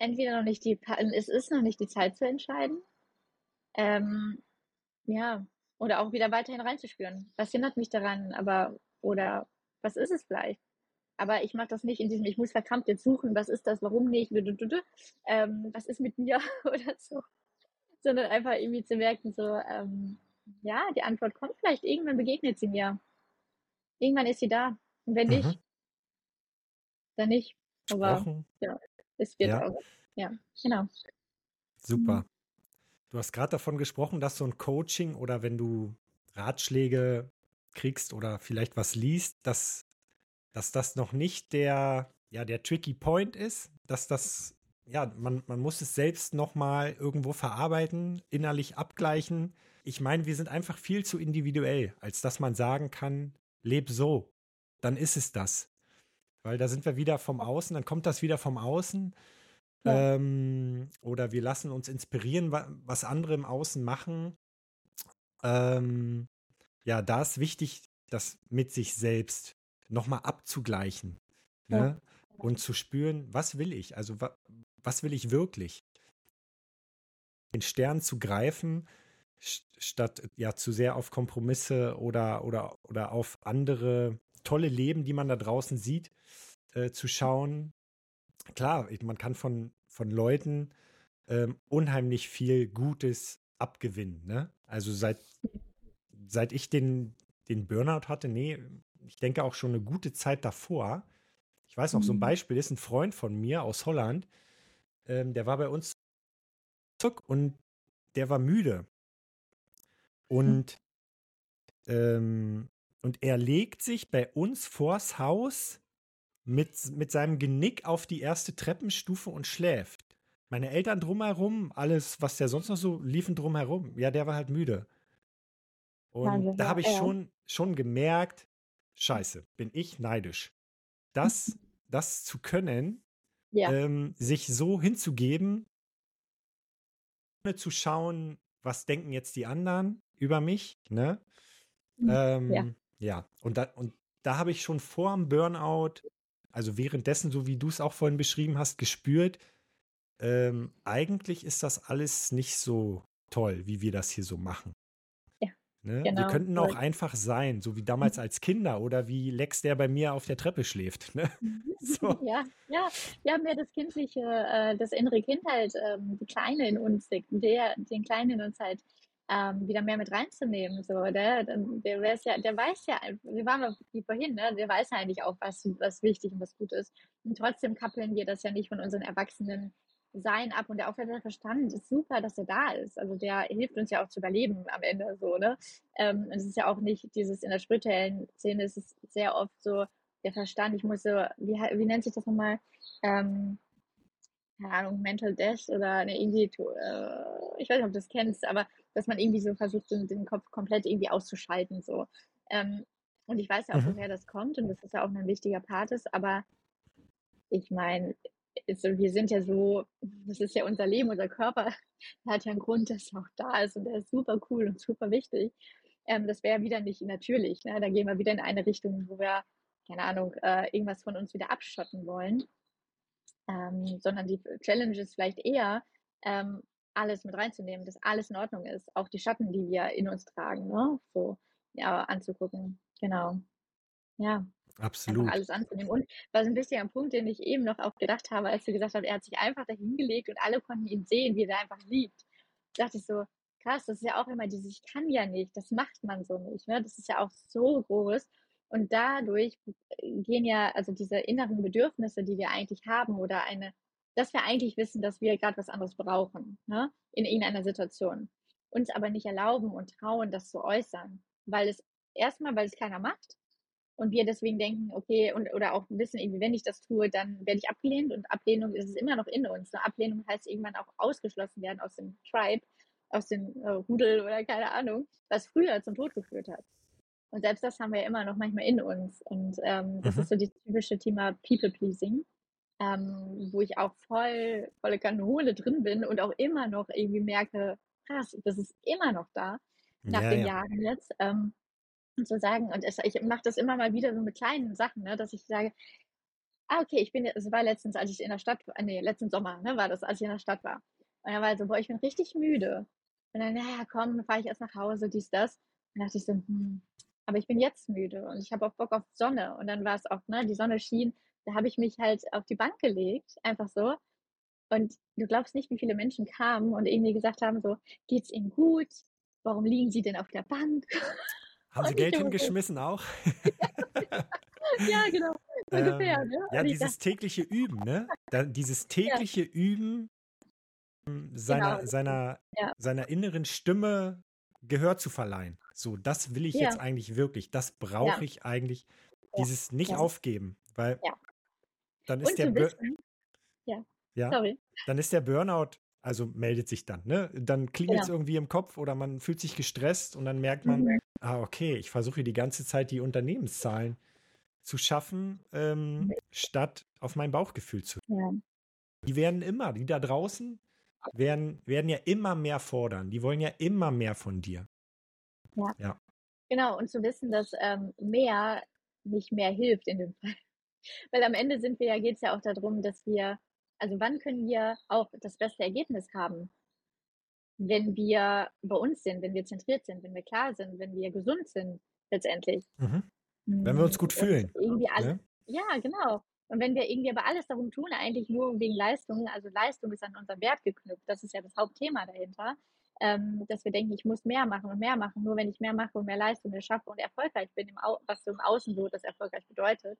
es ist noch nicht die Zeit zu entscheiden. Ähm, ja, Oder auch wieder weiterhin reinzuspüren. Was hindert mich daran? Oder was ist es vielleicht? Aber ich mache das nicht in diesem, ich muss verkrampft jetzt suchen, was ist das, warum nicht, was ist mit mir oder so. Sondern einfach irgendwie zu merken, so, ja, die Antwort kommt vielleicht, irgendwann begegnet sie mir. Irgendwann ist sie da. Und wenn Mhm. nicht, dann nicht. Aber Gesprochen. ja, es wird Ja, auch. Ja, genau. Mhm. super. Du hast gerade davon gesprochen, dass so ein Coaching oder wenn du Ratschläge kriegst oder vielleicht was liest, dass das noch nicht der tricky Point ist, dass das, ja, man muss es selbst nochmal irgendwo verarbeiten, innerlich abgleichen. Ich meine, wir sind einfach viel zu individuell, als dass man sagen kann, leb so, dann ist es das. Weil da sind wir wieder vom Außen, dann kommt das wieder vom Außen. Ja, Oder wir lassen uns inspirieren, was andere im Außen machen. Ähm, ja, da ist wichtig, das mit sich selbst nochmal abzugleichen, ja, ne? Und zu spüren, was will ich? Also, was will ich wirklich? Den Stern zu greifen, statt ja zu sehr auf Kompromisse oder auf andere tolle Leben, die man da draußen sieht, zu schauen. Klar, man kann von Leuten unheimlich viel Gutes abgewinnen. Ne? Also seit ich den Burnout hatte, nee, ich denke auch schon eine gute Zeit davor. Ich weiß noch, so ein mhm. Beispiel ist ein Freund von mir aus Holland, der war bei uns zurück und der war müde. Und, ähm, und er legt sich bei uns vors Haus mit seinem Genick auf die erste Treppenstufe und schläft. Meine Eltern drumherum, alles, was der sonst noch so liefen drumherum, ja, der war halt müde. Und Wahnsinn, da ja, habe ich ja. schon gemerkt, scheiße, bin ich neidisch. Das zu können, Ja, sich so hinzugeben, ohne zu schauen, was denken jetzt die anderen über mich, ne? ja. Ja, und da habe ich schon vor dem Burnout, also währenddessen, so wie du es auch vorhin beschrieben hast, gespürt, eigentlich ist das alles nicht so toll, wie wir das hier so machen. Ja, Ne? Wir genau. könnten auch einfach sein, so wie damals als Kinder oder wie Lex, der bei mir auf der Treppe schläft. Ne? So. Ja, ja, wir haben ja das Kindliche, das innere Kind halt, die Kleine in uns, den Kleinen in uns halt wieder mehr mit reinzunehmen. So, der weiß ja, wir waren ja wie vorhin, ne? Der weiß ja eigentlich auch, was wichtig und was gut ist. Und trotzdem kappeln wir das ja nicht von unseren Erwachsenen Sein ab. Und der aufwärtige Verstand ist super, dass er da ist. Also der hilft uns ja auch zu überleben am Ende so, ne? Und es ist ja auch nicht dieses in der spirituellen Szene, es ist sehr oft so, der Verstand, ich muss so, wie nennt sich das nochmal? Ähm, keine Ahnung, Mental Death oder ne, irgendwie, ich weiß nicht, ob du das kennst, aber dass man irgendwie so versucht, den Kopf komplett irgendwie auszuschalten. So. Ähm, und ich weiß ja auch, Mhm. woher das kommt und dass das ja auch ein wichtiger Part ist, aber ich meine, wir sind ja so, das ist ja unser Leben, unser Körper hat ja einen Grund, dass er auch da ist und der ist super cool und super wichtig. Das wäre wieder nicht natürlich. Ne? Da gehen wir wieder in eine Richtung, wo wir, keine Ahnung, irgendwas von uns wieder abschotten wollen. Sondern die Challenge ist vielleicht eher, ähm, alles mit reinzunehmen, dass alles in Ordnung ist. Auch die Schatten, die wir in uns tragen, ne? So, ja, anzugucken. Genau. Ja, einfach Absolut. alles anzunehmen. Und was ein wichtiger Punkt, den ich eben noch auch gedacht habe, als du gesagt hast, er hat sich einfach dahingelegt und alle konnten ihn sehen, wie er einfach liebt. Dachte ich so, krass, das ist ja auch immer dieses, ich kann ja nicht, das macht man so nicht. Ne? Das ist ja auch so groß. Und dadurch gehen ja, also diese inneren Bedürfnisse, die wir eigentlich haben, oder dass wir eigentlich wissen, dass wir gerade was anderes brauchen, ne? In irgendeiner Situation. Uns aber nicht erlauben und trauen, das zu äußern. Weil es keiner macht und wir deswegen denken, okay, oder auch wissen, irgendwie, wenn ich das tue, dann werde ich abgelehnt und Ablehnung ist es immer noch in uns. Eine Ablehnung heißt irgendwann auch ausgeschlossen werden aus dem Tribe, aus dem Rudel oder keine Ahnung, was früher zum Tod geführt hat. Und selbst das haben wir ja immer noch manchmal in uns. Und das Mhm. ist so dieses typische Thema People-Pleasing, wo ich auch volle Kanone drin bin und auch immer noch irgendwie merke, krass, das ist immer noch da, nach Ja, den ja. Jahren jetzt. Und zu sagen, ich mache das immer mal wieder so mit kleinen Sachen, ne, dass ich sage, okay, es war letztens, als ich in der Stadt, nee, letzten Sommer, ne, war das, als ich in der Stadt war. Und dann war so, boah, ich bin richtig müde. Und dann, naja, komm, dann fahre ich erst nach Hause, dies, das. Dann dachte ich so, aber ich bin jetzt müde und ich habe auch Bock auf Sonne. Und dann war es auch, ne, die Sonne schien, da habe ich mich halt auf die Bank gelegt, einfach so. Und du glaubst nicht, wie viele Menschen kamen und irgendwie gesagt haben so: „Geht's Ihnen gut? Warum liegen Sie denn auf der Bank?“ Haben Sie Und ich Geld immer so: hingeschmissen auch? „Ja, genau, so ungefähr“, ne? Ja, Und ich dachte: dieses tägliche Üben, ne? Dieses „Ja, tägliche Üben genau, ja, seiner inneren Stimme Gehör zu verleihen. So, das will ich jetzt ja, eigentlich wirklich. Das ja, brauche ich eigentlich. ja, Dieses nicht ja, aufgeben, weil ja.“ dann ist Und der, zu wissen ja, ja, sorry, dann ist der Burnout, also meldet sich dann, ne? Dann klingelt es genau. irgendwie im Kopf oder man fühlt sich gestresst und dann merkt man, Mhm. okay, ich versuche die ganze Zeit die Unternehmenszahlen zu schaffen, statt auf mein Bauchgefühl zu. Ja, Die werden immer, die da draußen werden ja immer mehr fordern. Die wollen ja immer mehr von dir. ja, Ja. genau. Und zu wissen, dass, mehr nicht mehr hilft in dem Fall. Weil am Ende geht's ja auch darum, dass wir also, wann können wir auch das beste Ergebnis haben? Wenn wir bei uns sind, wenn wir zentriert sind, wenn wir klar sind, wenn wir gesund sind letztendlich. Mhm. Wenn wir uns gut Und fühlen. irgendwie alle Ne? ja, genau. Und wenn wir irgendwie aber alles darum tun, eigentlich nur wegen Leistung, also Leistung ist an unseren Wert geknüpft, das ist ja das Hauptthema dahinter, dass wir denken, ich muss mehr machen, nur wenn ich mehr mache und mehr Leistung erschaffe und erfolgreich bin, was so im Außen so das erfolgreich bedeutet,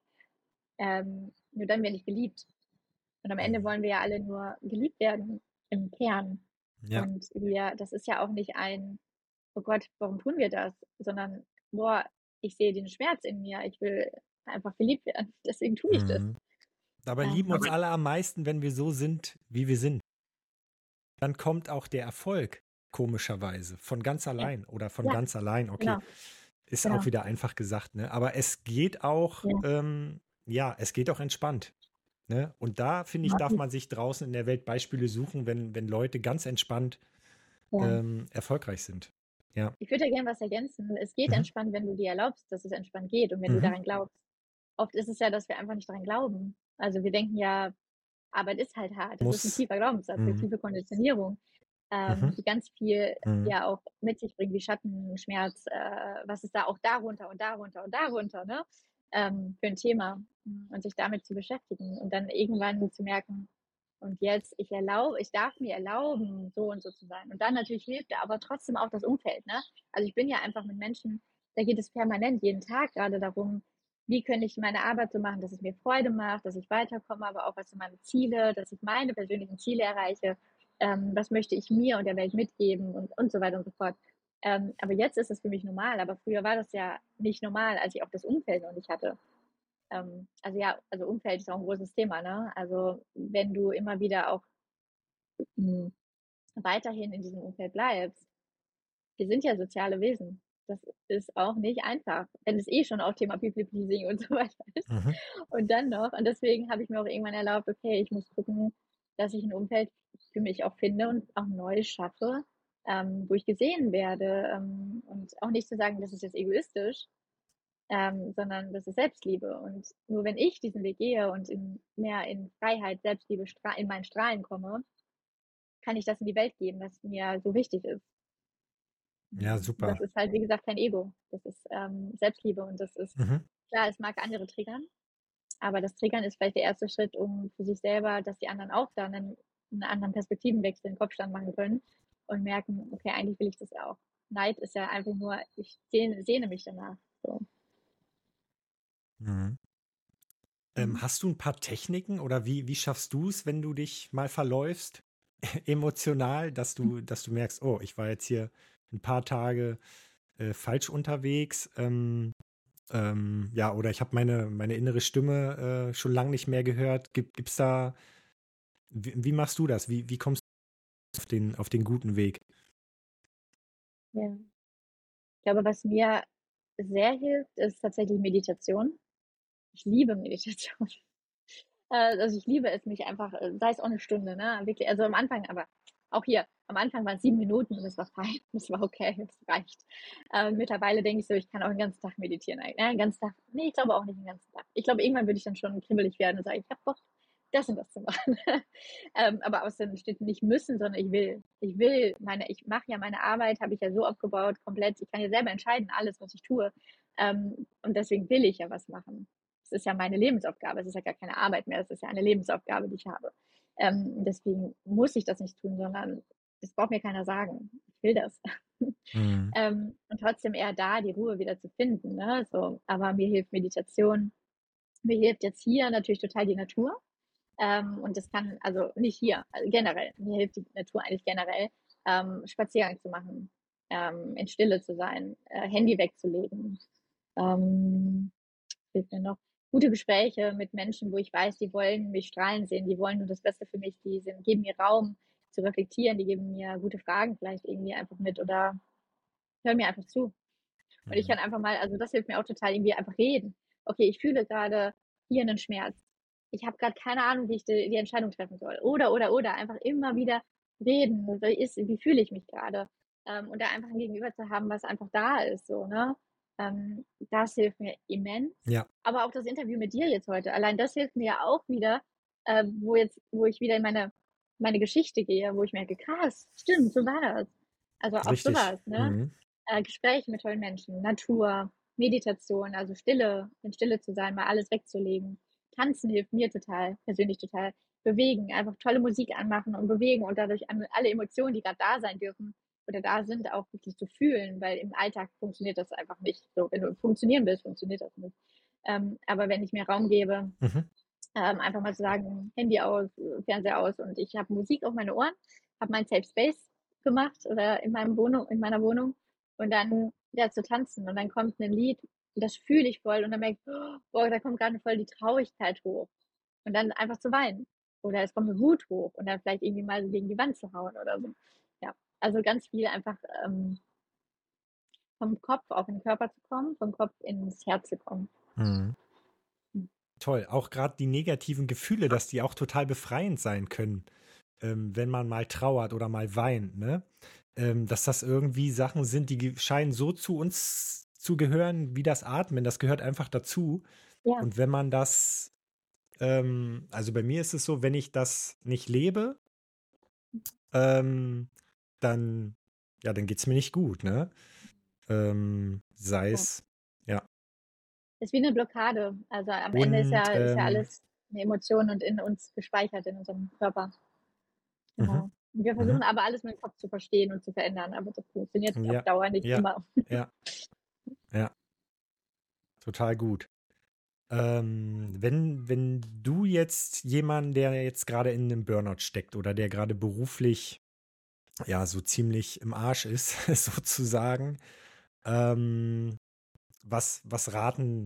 nur dann werde ich geliebt. Und am Ende Mhm. wollen wir ja alle nur geliebt werden im Kern. Ja. Und das ist ja auch nicht oh Gott, warum tun wir das? Sondern, boah, ich sehe den Schmerz in mir, ich will einfach geliebt werden, deswegen tue ich das. Mhm. Dabei lieben uns Aber alle am meisten, wenn wir so sind, wie wir sind. Dann kommt auch der Erfolg, komischerweise, von ganz ja, allein oder von ja, ganz allein. Okay, genau, ist auch genau, wieder einfach gesagt, ne? Aber es geht auch, ja, ja, es geht auch entspannt. Ne? Und da, finde ich, darf definitiv, man sich draußen in der Welt Beispiele suchen, wenn Leute ganz entspannt ja. erfolgreich sind. Ja. Ich würde da gerne was ergänzen. Es geht Mhm. entspannt, wenn du dir erlaubst, dass es entspannt geht und wenn du Mhm. daran glaubst. Oft ist es ja, dass wir einfach nicht daran glauben. Also wir denken ja, Arbeit ist halt hart. Das ist ein Muss. tiefer Glaubenssatz, eine Mhm. tiefe Konditionierung, Mhm. die ganz viel Mhm. ja auch mit sich bringt, wie Schatten, Schmerz, was ist da auch darunter und darunter und darunter, ne? Für ein Thema und sich damit zu beschäftigen und dann irgendwann zu merken, und jetzt, ich darf mir erlauben, so und so zu sein. Und dann natürlich hilft aber trotzdem auch das Umfeld, ne? Also ich bin ja einfach mit Menschen, da geht es permanent jeden Tag gerade darum, wie könnte ich meine Arbeit so machen, dass es mir Freude macht, dass ich weiterkomme, aber auch was sind meine Ziele, dass ich meine persönlichen Ziele erreiche, was möchte ich mir und der Welt mitgeben und so weiter und so fort. Aber jetzt ist es für mich normal, aber früher war das ja nicht normal, als ich auch das Umfeld noch nicht hatte. Also ja, also Umfeld ist auch ein großes Thema, ne? Also wenn du immer wieder auch mh, weiterhin in diesem Umfeld bleibst, wir sind ja soziale Wesen. Das ist auch nicht einfach, wenn es eh schon auch Thema People Pleasing und so weiter ist. Mhm. Und dann noch, und deswegen habe ich mir auch irgendwann erlaubt, okay, ich muss gucken, dass ich ein Umfeld für mich auch finde und auch neu schaffe, wo ich gesehen werde. Und auch nicht zu sagen, das ist jetzt egoistisch, sondern das ist Selbstliebe. Und nur wenn ich diesen Weg gehe und mehr in Freiheit, Selbstliebe, in mein Strahlen komme, kann ich das in die Welt geben, was mir so wichtig ist. Ja, Und das super. ist halt, wie gesagt, kein Ego. Das ist Selbstliebe und das ist, Mhm. klar, es mag andere triggern, aber das Triggern ist vielleicht der erste Schritt, um für sich selber, dass die anderen auch dann einen anderen Perspektivenwechsel, einen Kopfstand machen können und merken, okay, eigentlich will ich das auch. Neid ist ja einfach nur, ich sehne mich danach. So. Mhm. Mhm. Hast du ein paar Techniken oder wie schaffst du es, wenn du dich mal verläufst, emotional, dass du merkst, oh, ich war jetzt hier ein paar Tage falsch unterwegs, ja, oder ich habe meine innere Stimme schon lange nicht mehr gehört. Gibt's da, wie machst du das? Wie kommst du auf den guten Weg? Ja. Ich glaube, was mir sehr hilft, ist tatsächlich Meditation. Ich liebe Meditation. Also ich liebe es, mich einfach, sei es auch eine Stunde, ne? Wirklich, also am Anfang, aber auch hier, am Anfang waren es 7 Minuten und das war fein, das war okay, das reicht. Mittlerweile denke ich so, ich kann auch den ganzen Tag meditieren eigentlich. Den ganzen Tag, nee, ich glaube auch nicht den ganzen Tag. Ich glaube, irgendwann würde ich dann schon kribbelig werden und sagen, ich habe Bock. das und das zu machen. Aber außerdem steht nicht müssen, sondern ich will. Ich mache ja meine Arbeit, habe ich ja so aufgebaut, komplett. Ich kann ja selber entscheiden, alles, was ich tue. Und deswegen will ich ja was machen. Es ist ja meine Lebensaufgabe. Es ist ja gar keine Arbeit mehr. Es ist ja eine Lebensaufgabe, die ich habe. Deswegen muss ich das nicht tun, sondern das braucht mir keiner sagen. Ich will das. Mhm. Und trotzdem eher da die Ruhe wieder zu finden. Ne? So, aber mir hilft Meditation. Mir hilft jetzt hier natürlich total die Natur. Und das kann, also nicht hier, also generell, mir hilft die Natur eigentlich generell, Spaziergang zu machen, in Stille zu sein, Handy wegzulegen. Hilft mir noch gute Gespräche mit Menschen, wo ich weiß, die wollen mich strahlen sehen, die wollen nur das Beste für mich, geben mir Raum zu reflektieren, die geben mir gute Fragen vielleicht irgendwie einfach mit oder hören mir einfach zu. Und ich Mhm. kann einfach mal, also das hilft mir auch total, irgendwie einfach reden. Okay, ich fühle gerade hier einen Schmerz. Ich habe gerade keine Ahnung, wie ich die Entscheidung treffen soll. Oder. Einfach immer wieder reden. Wie fühle ich mich gerade? Und da einfach ein Gegenüber zu haben, was einfach da ist. So, ne? Das hilft mir immens. Ja, Aber auch das Interview mit dir jetzt heute. Allein das hilft mir ja auch wieder, wo ich wieder in meine Geschichte gehe, wo ich merke, krass, stimmt, so war das. Also auch richtig. sowas, ne? Mhm. Gespräche mit tollen Menschen, Natur, Meditation, also Stille, in Stille zu sein, mal alles wegzulegen. Tanzen hilft mir total, persönlich total. Bewegen, einfach tolle Musik anmachen und bewegen und dadurch alle Emotionen, die gerade da sein dürfen oder da sind, auch wirklich zu fühlen, weil im Alltag funktioniert das einfach nicht. So, wenn du funktionieren willst, funktioniert das nicht. Aber wenn ich mir Raum gebe, Mhm. einfach mal zu sagen, Handy aus, Fernseher aus und ich habe Musik auf meine Ohren, habe mein Safe Space gemacht oder in meiner Wohnung und dann ja zu tanzen und dann kommt ein Lied, das fühle ich voll und dann merke ich, oh, boah, da kommt gerade voll die Traurigkeit hoch und dann einfach zu weinen oder es kommt eine Wut hoch und dann vielleicht irgendwie mal gegen die Wand zu hauen oder so. Ja, also ganz viel einfach vom Kopf auf den Körper zu kommen, vom Kopf ins Herz zu kommen. Mhm. Hm. Toll. Auch gerade die negativen Gefühle, dass die auch total befreiend sein können, wenn man mal trauert oder mal weint, ne? Dass das irgendwie Sachen sind, die scheinen so zu uns zu gehören wie das Atmen. Das gehört einfach dazu. Ja, Und wenn man das, also bei mir ist es so, wenn ich das nicht lebe, ähm, dann, ja, dann geht es mir nicht gut, ne? Sei ja. es, ja. Ist wie eine Blockade. Also am Ende Und, ist ja alles eine Emotion und in uns gespeichert, in unserem Körper. mhm, Genau. Und wir mhm, versuchen aber alles mit dem Kopf zu verstehen und zu verändern, aber das funktioniert auf ja, Dauer nicht ja, immer. ja, ja, total gut. Wenn du jetzt jemanden, der jetzt gerade in einem Burnout steckt oder der gerade beruflich ja so ziemlich im Arsch ist, sozusagen, ähm, was raten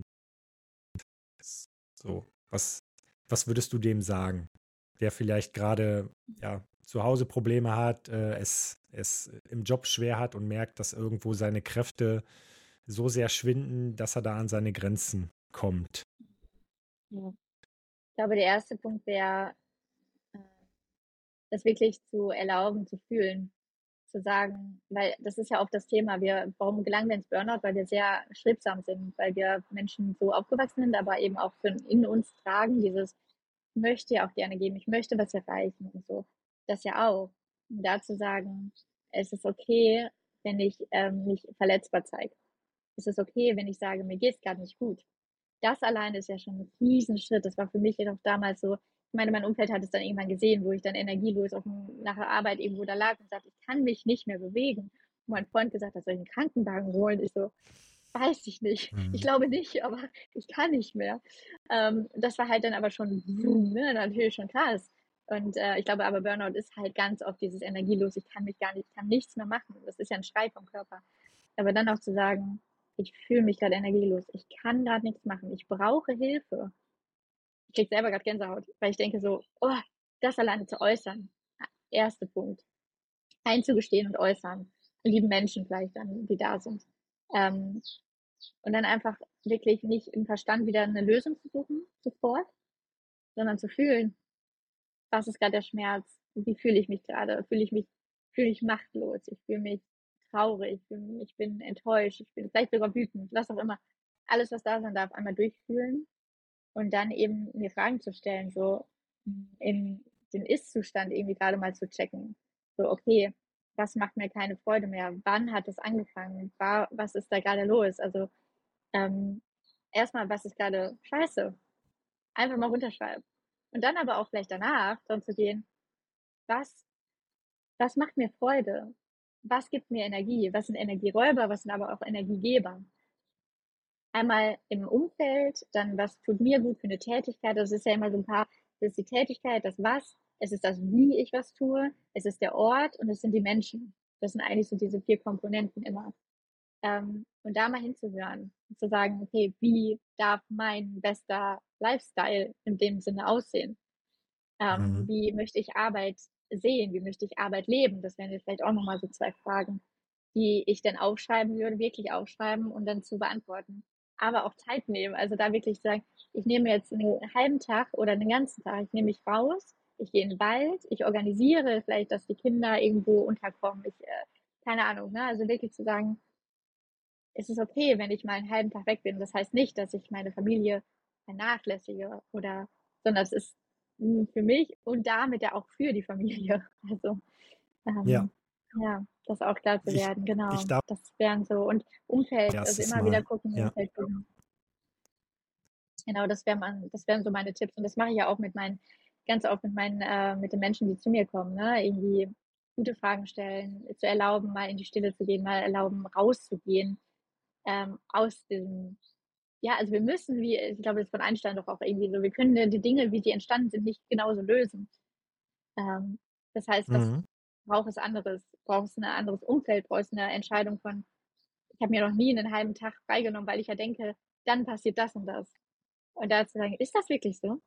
so, was würdest du dem sagen, der vielleicht gerade ja zu Hause Probleme hat, es im Job schwer hat und merkt, dass irgendwo seine Kräfte so sehr schwinden, dass er da an seine Grenzen kommt. Ja. Ich glaube, der erste Punkt wäre, äh, das wirklich zu erlauben, zu fühlen, zu sagen, weil das ist ja oft das Thema, warum gelangen wir ins Burnout? Weil wir sehr strebsam sind, weil wir Menschen so aufgewachsen sind, aber eben auch in uns tragen, ich möchte ja auch gerne geben, ich möchte was erreichen und so. Das ja auch. Und da zu sagen, es ist okay, wenn ich mich verletzbar zeige. Es ist okay, wenn ich sage, mir geht es gerade nicht gut. Das alleine ist ja schon ein Riesenschritt. Das war für mich auch damals so, ich meine, mein Umfeld hat es dann irgendwann gesehen, wo ich dann energielos nach der Arbeit irgendwo da lag und sagte, ich kann mich nicht mehr bewegen. Und mein Freund gesagt hat, soll ich einen Krankenwagen holen? Ich so, weiß ich nicht. Ich Mhm. glaube nicht, aber ich kann nicht mehr. Das war halt dann aber schon, ne, natürlich schon krass. Und ich glaube aber, Burnout ist halt ganz oft dieses energielos, ich kann nichts mehr machen. Das ist ja ein Schrei vom Körper. Aber dann auch zu sagen, ich fühle mich gerade energielos, ich kann gerade nichts machen, ich brauche Hilfe. Ich kriege selber gerade Gänsehaut, weil ich denke so, oh, das alleine zu äußern. Erster Punkt. Einzugestehen und äußern. Lieben Menschen vielleicht dann, die da sind. Ähm, und dann einfach wirklich nicht im Verstand wieder eine Lösung zu suchen, sofort, sondern zu fühlen, was ist gerade der Schmerz, wie fühle ich mich gerade, fühle ich machtlos, ich fühle mich traurig, ich bin enttäuscht, ich bin vielleicht sogar wütend, was auch immer. Alles, was da sein darf, einmal durchfühlen und dann eben mir Fragen zu stellen, so, in den Ist-Zustand irgendwie gerade mal zu checken. So, okay, was macht mir keine Freude mehr? Wann hat es angefangen? Was ist da gerade los? Also ähm, erstmal, was ist gerade scheiße? Einfach mal runterschreiben. Und dann aber auch vielleicht danach dann zu gehen, was, was macht mir Freude? Was gibt mir Energie? Was sind Energieräuber? Was sind aber auch Energiegeber? Einmal im Umfeld, dann was tut mir gut für eine Tätigkeit. Das ist ja immer so ein paar, das ist die Tätigkeit, das was, es ist das, wie ich was tue, es ist der Ort und es sind die Menschen. Das sind eigentlich so diese 4 Komponenten immer. Und da mal hinzuhören und zu sagen, okay, wie darf mein bester Lifestyle in dem Sinne aussehen? Mhm. Wie möchte ich Arbeit sehen? Wie möchte ich Arbeit leben? Das wären jetzt vielleicht auch nochmal so 2 Fragen, die ich dann aufschreiben würde, wirklich aufschreiben und dann zu beantworten. Aber auch Zeit nehmen. Also da wirklich sagen, ich nehme jetzt einen halben Tag oder einen ganzen Tag, ich nehme mich raus, ich gehe in den Wald, ich organisiere vielleicht, dass die Kinder irgendwo unterkommen. Keine Ahnung, ne? Also wirklich zu sagen, es ist okay, wenn ich mal einen halben Tag weg bin. Das heißt nicht, dass ich meine Familie vernachlässige oder, sondern es ist für mich und damit ja auch für die Familie. Also, Ja, ähm, ja, das auch klar zu ich, werden, ich genau. darf Das wären so, und Umfeld, also erstes immer wieder Mal. gucken, Ja. Umfeld gucken. Genau, das wären so meine Tipps. Und das mache ich ja auch ganz oft mit den Menschen, die zu mir kommen, ne? Irgendwie gute Fragen stellen, zu erlauben, mal in die Stille zu gehen, mal erlauben, rauszugehen, aus diesem, ja, also wir müssen, wie, ich glaube, das ist von Einstein doch auch irgendwie so, wir können die Dinge, wie sie entstanden sind, nicht genauso lösen. Ähm, das heißt, was Mhm. braucht es anderes? Braucht es ein anderes Umfeld? Braucht es eine Entscheidung von, ich habe mir noch nie einen halben Tag freigenommen, weil ich ja denke, dann passiert das und das. Und da zu sagen, ist das wirklich so?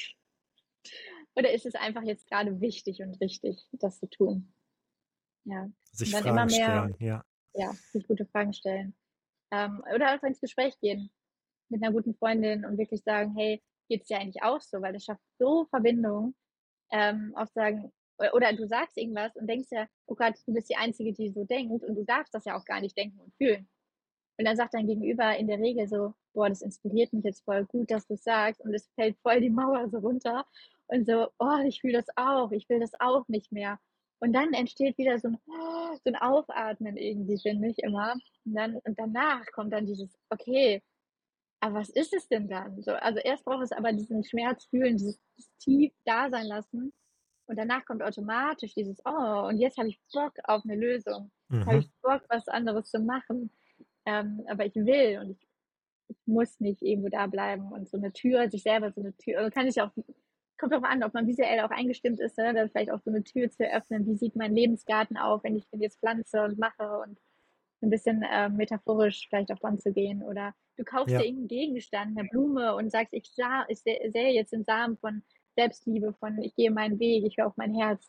Oder ist es einfach jetzt gerade wichtig und richtig, das zu tun? Ja. Und Sich dann immer Fragen mehr, stellen, ja. ja, sich gute Fragen stellen. Oder einfach ins Gespräch gehen mit einer guten Freundin und wirklich sagen, hey, geht es dir eigentlich auch so? Weil das schafft so Verbindung. Auch sagen, oder du sagst irgendwas und denkst ja, oh Gott, du bist die Einzige, die so denkt und du darfst das ja auch gar nicht denken und fühlen. Und dann sagt dein Gegenüber in der Regel so, boah, das inspiriert mich jetzt voll gut, dass du sagst und es fällt voll die Mauer so runter und so, oh, ich fühle das auch, ich will das auch nicht mehr. Und dann entsteht wieder so ein Aufatmen irgendwie, finde ich immer. Und danach kommt dann dieses, okay, aber was ist es denn dann? So, also erst braucht es aber diesen Schmerz fühlen, dieses tief da sein lassen. Und danach kommt automatisch dieses, oh, und jetzt habe ich Bock auf eine Lösung. Habe Mhm. ich Bock, was anderes zu machen. Aber ich will und ich muss nicht irgendwo da bleiben. Und so eine Tür, sich selber so eine Tür, also kann ich auch, kommt darauf an, ob man visuell auch eingestimmt ist, ne? Dann vielleicht auch so eine Tür zu eröffnen. Wie sieht mein Lebensgarten auf, wenn ich den jetzt pflanze und mache und ein bisschen metaphorisch vielleicht auch dran zu gehen. Oder du kaufst dir Ja, irgendeinen Gegenstand, eine Blume und sagst, ich sähe jetzt den Samen von Selbstliebe, von ich gehe meinen Weg, ich höre auf mein Herz.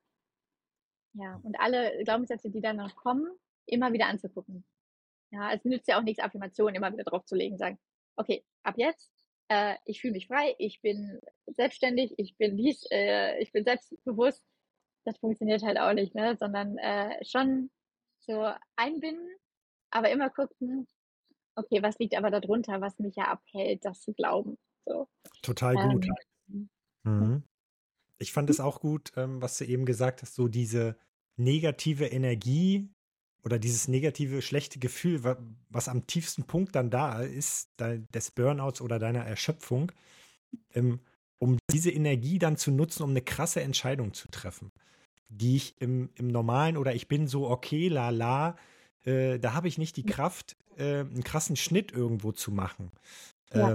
Ja, und alle Glaubenssätze, die dann noch kommen, immer wieder anzugucken. Ja, es nützt ja auch nichts, Affirmationen immer wieder draufzulegen, sagen, okay, ab jetzt, ich fühle mich frei, ich bin selbstständig, ich bin selbstbewusst. Das funktioniert halt auch nicht, ne? Sondern schon so einbinden, aber immer gucken, okay, was liegt aber darunter, was mich ja abhält, das zu glauben. So. total gut. Ähm, ja, Mhm. Ich fand es auch gut, was du eben gesagt hast, so diese negative Energie oder dieses negative, schlechte Gefühl, was am tiefsten Punkt dann da ist, des Burnouts oder deiner Erschöpfung, ähm, um diese Energie dann zu nutzen, um eine krasse Entscheidung zu treffen, die ich im normalen oder ich bin so okay, la, da habe ich nicht die Kraft, einen krassen Schnitt irgendwo zu machen. ja,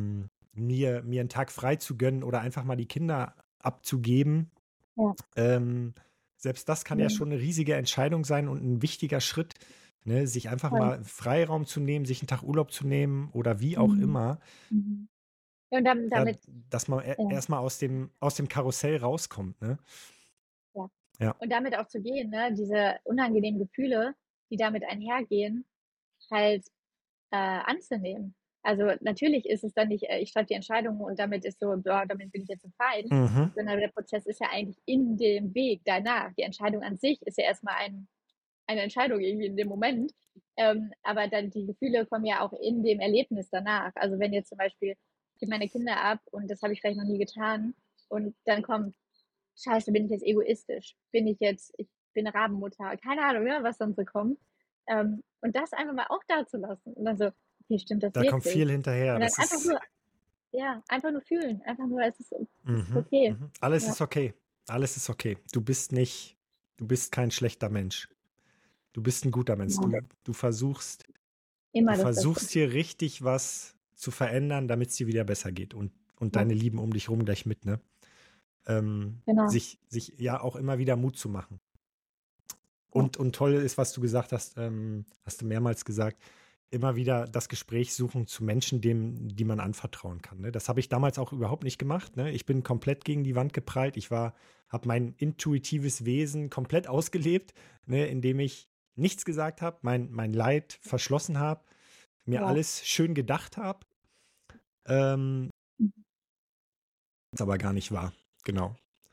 Mir einen Tag frei zu gönnen oder einfach mal die Kinder abzugeben. ja, Ähm, Selbst das kann ja ja, schon eine riesige Entscheidung sein und ein wichtiger Schritt, ne? Sich einfach voll. mal Freiraum zu nehmen, sich einen Tag Urlaub zu nehmen oder wie auch Mhm. immer, Mhm. Ja, und dann, ja, damit, dass man ja, erstmal aus dem Karussell rauskommt, ne? ja. Ja. Und damit auch zu gehen, ne? Diese unangenehmen Gefühle, die damit einhergehen, halt anzunehmen. Also natürlich ist es dann nicht, ich treffe die Entscheidung und damit ist so, boah, damit bin ich jetzt so fein, Mhm. sondern der Prozess ist ja eigentlich in dem Weg danach. Die Entscheidung an sich ist ja erstmal eine Entscheidung irgendwie in dem Moment. Aber dann die Gefühle kommen ja auch in dem Erlebnis danach. Also wenn jetzt zum Beispiel, ich gebe meine Kinder ab und das habe ich vielleicht noch nie getan, Und dann kommt, scheiße, bin ich jetzt egoistisch? Ich bin eine Rabenmutter? Keine Ahnung, ja, was dann so kommt. Und das einfach mal auch da zu lassen. Und dann so, okay, stimmt das Da kommt wirklich? viel hinterher. Und dann Das ist, einfach nur fühlen. Einfach nur, es ist mhm, okay. mhm. Alles Ja, ist okay. Alles ist okay. Du bist kein schlechter Mensch. Du bist ein guter Mensch. genau. Du Immer das Beste. versuchst hier richtig was zu verändern, damit es dir wieder besser geht und Ja, deine Lieben um dich rum gleich mit, ne? genau. Sich ja auch immer wieder Mut zu machen. Ja, Und toll ist, was du gesagt hast, hast du mehrmals gesagt, immer wieder das Gespräch suchen zu Menschen, die man anvertrauen kann. Ne? Das habe ich damals auch überhaupt nicht gemacht. Ne? Ich bin komplett gegen die Wand geprallt. Habe mein intuitives Wesen komplett ausgelebt, ne? Indem ich nichts gesagt habe, mein Leid verschlossen habe, mir ja. alles schön gedacht habe, ähm, Mhm. was aber gar nicht wahr. Genau.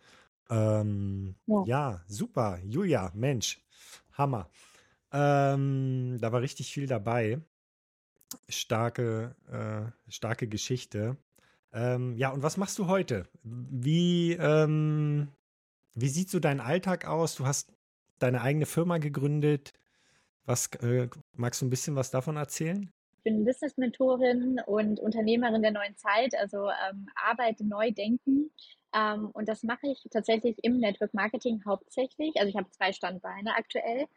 Ja. Ja, super. Julia, Mensch, Hammer. Da war richtig viel dabei. Starke Geschichte. Ja, und was machst du heute? Wie sieht so dein Alltag aus? Du hast deine eigene Firma gegründet. Magst du ein bisschen was davon erzählen? Ich bin Business-Mentorin und Unternehmerin der neuen Zeit, also arbeite neu denken. Und das mache ich tatsächlich im Network Marketing hauptsächlich. Also ich habe 2 Standbeine aktuell.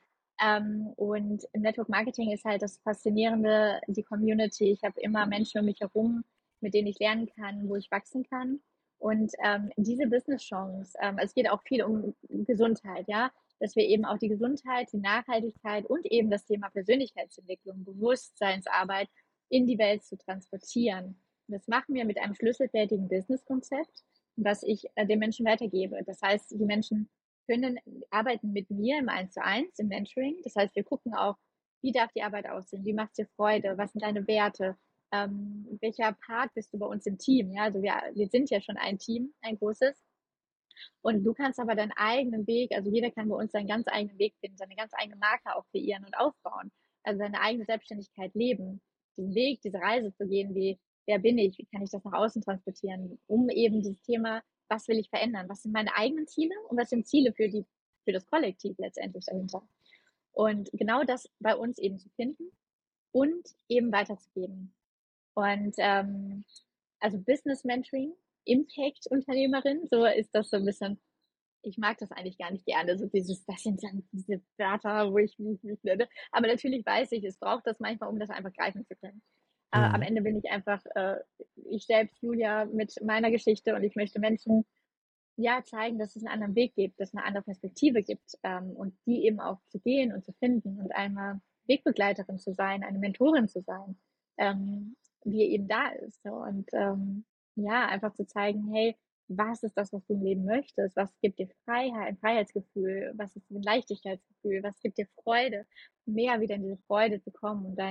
Und im Network Marketing ist halt das Faszinierende, die Community. Ich habe immer Menschen um mich herum, mit denen ich lernen kann, wo ich wachsen kann. Und diese Business-Chance, es geht auch viel um Gesundheit, ja, dass wir eben auch die Gesundheit, die Nachhaltigkeit und eben das Thema Persönlichkeitsentwicklung, Bewusstseinsarbeit in die Welt zu transportieren. Und das machen wir mit einem schlüsselfertigen Businesskonzept, was ich den Menschen weitergebe. Das heißt, die Menschen arbeiten mit mir im 1:1, im Mentoring. Das heißt, wir gucken auch, wie darf die Arbeit aussehen, wie macht es dir Freude, was sind deine Werte, welcher Part bist du bei uns im Team. Ja, also wir sind ja schon ein Team, ein großes. Und du kannst aber deinen eigenen Weg, also jeder kann bei uns seinen ganz eigenen Weg finden, seine ganz eigene Marke auch kreieren und aufbauen. Also seine eigene Selbstständigkeit leben. Diesen Weg, diese Reise zu gehen, wie, wer bin ich, wie kann ich das nach außen transportieren, um eben dieses Thema, was will ich verändern, was sind meine eigenen Ziele und was sind Ziele für das Kollektiv letztendlich dahinter. Und genau das bei uns eben zu finden und eben weiterzugeben. Und also Business Mentoring, Impact-Unternehmerin, so ist das so ein bisschen, ich mag das eigentlich gar nicht gerne, so das sind dann diese Wörter, wo ich mich nenne. Aber natürlich weiß ich, es braucht das manchmal, um das einfach greifen zu können. Am Mhm. Ende bin ich einfach ich selbst, Julia, mit meiner Geschichte, und ich möchte Menschen ja zeigen, dass es einen anderen Weg gibt, dass es eine andere Perspektive gibt, und die eben auch zu gehen und zu finden und einmal Wegbegleiterin zu sein, eine Mentorin zu sein, die eben da ist. So. Und ja, einfach zu zeigen, hey, was ist das, was du im Leben möchtest? Was gibt dir Freiheit, ein Freiheitsgefühl? Was ist ein Leichtigkeitsgefühl? Was gibt dir Freude? Mehr wieder in diese Freude zu kommen und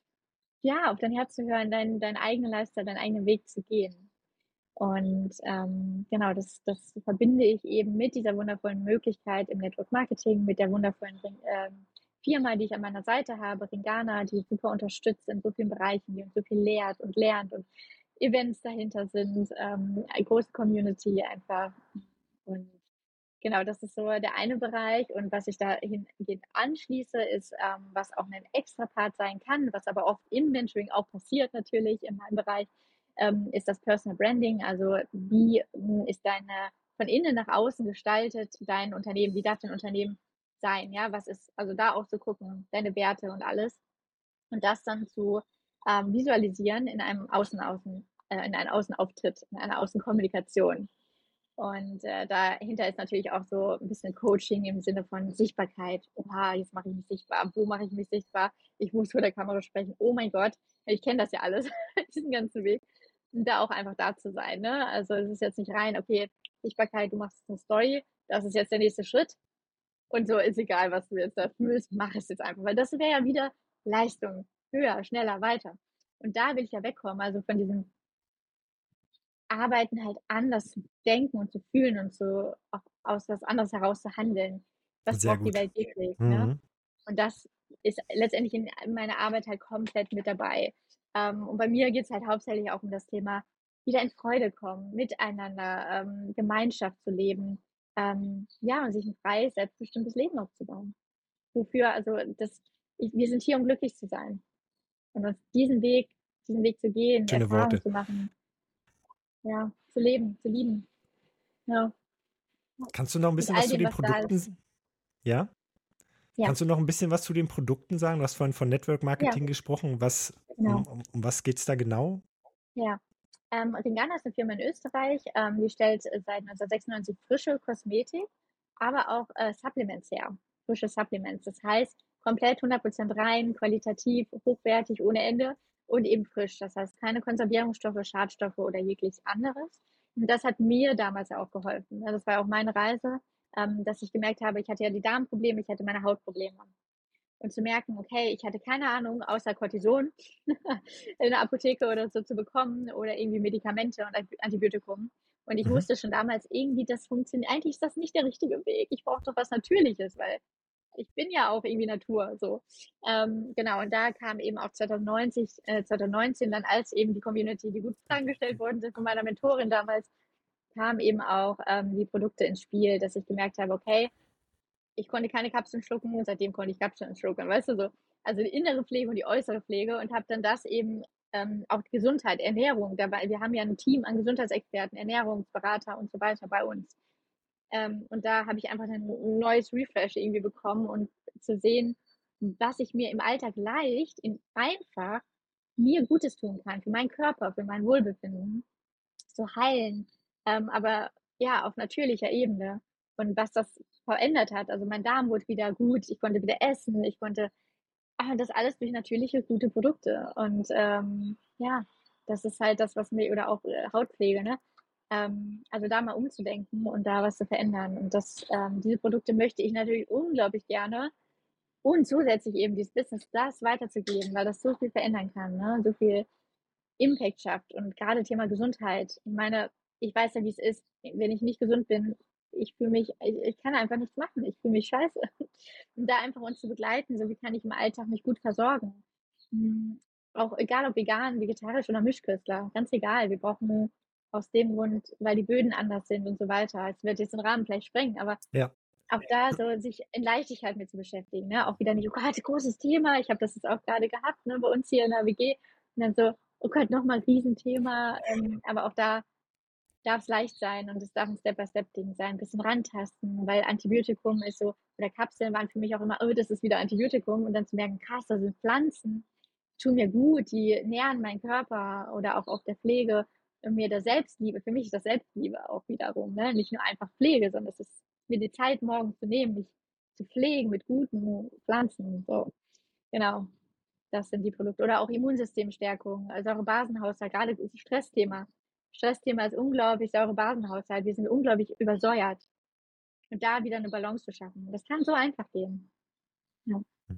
ja, auf dein Herz zu hören, deinen eigenen Lifestyle, deinen eigenen Weg zu gehen. Und genau, das verbinde ich eben mit dieser wundervollen Möglichkeit im Network Marketing, mit der wundervollen Firma, die ich an meiner Seite habe, Ringana, die super unterstützt in so vielen Bereichen, die uns so viel lehrt und lernt und Events dahinter sind, eine große Community einfach. Und genau, das ist so der eine Bereich. Und was ich dahingehend anschließe, ist, was auch ein extra Part sein kann, was aber oft im Mentoring auch passiert natürlich in meinem Bereich, ist das Personal Branding. Also wie ist deine von innen nach außen gestaltet dein Unternehmen? Wie darf dein Unternehmen sein? Ja, was ist, also da auch zu gucken, deine Werte und alles. Und das dann zu visualisieren in einem in einem Außenauftritt, in einer Außenkommunikation. Und dahinter ist natürlich auch so ein bisschen Coaching im Sinne von Sichtbarkeit. Oha, jetzt mache ich mich sichtbar. Wo mache ich mich sichtbar? Ich muss vor der Kamera sprechen. Oh mein Gott, ich kenne das ja alles, diesen ganzen Weg. Und da auch einfach da zu sein. Ne? Also es ist jetzt nicht rein, okay, Sichtbarkeit, du machst eine Story, das ist jetzt der nächste Schritt. Und so ist egal, was du jetzt da fühlst, mach es jetzt einfach. Weil das wäre ja wieder Leistung. Höher, schneller, weiter. Und da will ich ja wegkommen. Also von diesem Arbeiten halt anders zu denken und zu fühlen und so auch aus was anderes heraus zu handeln. Was Sehr braucht die gut. Welt wirklich, ne? Mhm. Und das ist letztendlich in meiner Arbeit halt komplett mit dabei. Und bei mir geht es halt hauptsächlich auch um das Thema wieder in Freude kommen, miteinander, Gemeinschaft zu leben, ja, und sich ein freies, selbstbestimmtes Leben aufzubauen. Wofür, also wir sind hier, um glücklich zu sein. Und uns diesen Weg zu gehen, Schöne Erfahrungen Worte. zu machen, ja, zu leben, zu lieben. Ja, Kannst du noch ein mit bisschen was all zu dem, den was da ist. Produkten? Ja? Ja, Kannst du noch ein bisschen was zu den Produkten sagen? Du hast vorhin von Network ja, Marketing gesprochen. genau. Um was geht es da genau? Ja. Ringana ist eine Firma in Österreich, die stellt seit 1996 frische Kosmetik, aber auch Supplements her, frische Supplements. Das heißt, komplett 100% rein, qualitativ, hochwertig, ohne Ende und eben frisch. Das heißt, keine Konservierungsstoffe, Schadstoffe oder jegliches anderes. Und das hat mir damals auch geholfen. Ne? Das war auch meine Reise, dass ich gemerkt habe, ich hatte ja die Darmprobleme, ich hatte meine Hautprobleme. Und zu merken, okay, ich hatte keine Ahnung, außer Cortison in der Apotheke oder so zu bekommen oder irgendwie Medikamente und Antibiotikum. Und ich Mhm. wusste schon damals irgendwie, das funktioniert, eigentlich ist das nicht der richtige Weg. Ich brauche doch was Natürliches, weil ich bin ja auch irgendwie Natur, so. Genau, und da kam eben auch 2019 dann, als eben die Community, die guten Fragen gestellt worden sind von meiner Mentorin damals, kamen eben auch die Produkte ins Spiel, dass ich gemerkt habe, okay, ich konnte keine Kapseln schlucken und seitdem konnte ich Kapseln schlucken, weißt du so. Also die innere Pflege und die äußere Pflege und habe dann das eben auch Gesundheit, Ernährung dabei. Wir haben ja ein Team an Gesundheitsexperten, Ernährungsberater und so weiter bei uns. Und da habe ich einfach ein neues Refresh irgendwie bekommen und zu sehen, was ich mir im Alltag leicht, einfach mir Gutes tun kann, für meinen Körper, für mein Wohlbefinden, zu heilen, aber ja, auf natürlicher Ebene. Und was das verändert hat, also mein Darm wurde wieder gut, ich konnte wieder essen, ich konnte, das alles durch natürliche, gute Produkte. Und ja, das ist halt das, was mir, oder auch Hautpflege, ne? Also da mal umzudenken und da was zu verändern. Und diese Produkte möchte ich natürlich unglaublich gerne und zusätzlich eben dieses Business, das weiterzugeben, weil das so viel verändern kann, ne? So viel Impact schafft. Und gerade Thema Gesundheit. Ich meine, ich weiß ja, wie es ist, wenn ich nicht gesund bin. Ich kann einfach nichts machen. Ich fühle mich scheiße. Und da einfach uns zu begleiten, so wie kann ich im Alltag mich gut versorgen. Hm, Auch egal ob vegan, vegetarisch oder Mischköstler, ganz egal. Wir brauchen aus dem Grund, weil die Böden anders sind und so weiter. Es wird jetzt den Rahmen vielleicht sprengen, aber Ja. auch da so sich in Leichtigkeit mit zu beschäftigen, ne? Auch wieder nicht, oh Gott, großes Thema. Ich habe das jetzt auch gerade gehabt, ne, bei uns hier in der WG. Und dann so, oh Gott, nochmal ein Riesenthema. Aber auch da darf es leicht sein und es darf ein Step-by-Step-Ding sein, ein bisschen rantasten, weil Antibiotikum ist so, oder Kapseln waren für mich auch immer, oh, das ist wieder Antibiotikum. Und dann zu merken, krass, das sind Pflanzen, die tun mir gut, die nähren meinen Körper oder auch auf der Pflege mir der Selbstliebe. Für mich ist das Selbstliebe auch wiederum, ne? Nicht nur einfach Pflege, sondern es ist mir die Zeit morgens zu nehmen, mich zu pflegen mit guten Pflanzen. So, genau. Das sind die Produkte. Oder auch Immunsystemstärkung, Säurebasenhaushalt, gerade das Stressthema. Stressthema ist unglaublich, Säurebasenhaushalt. Wir sind unglaublich übersäuert. Und da wieder eine Balance zu schaffen. Das kann so einfach gehen. Ja,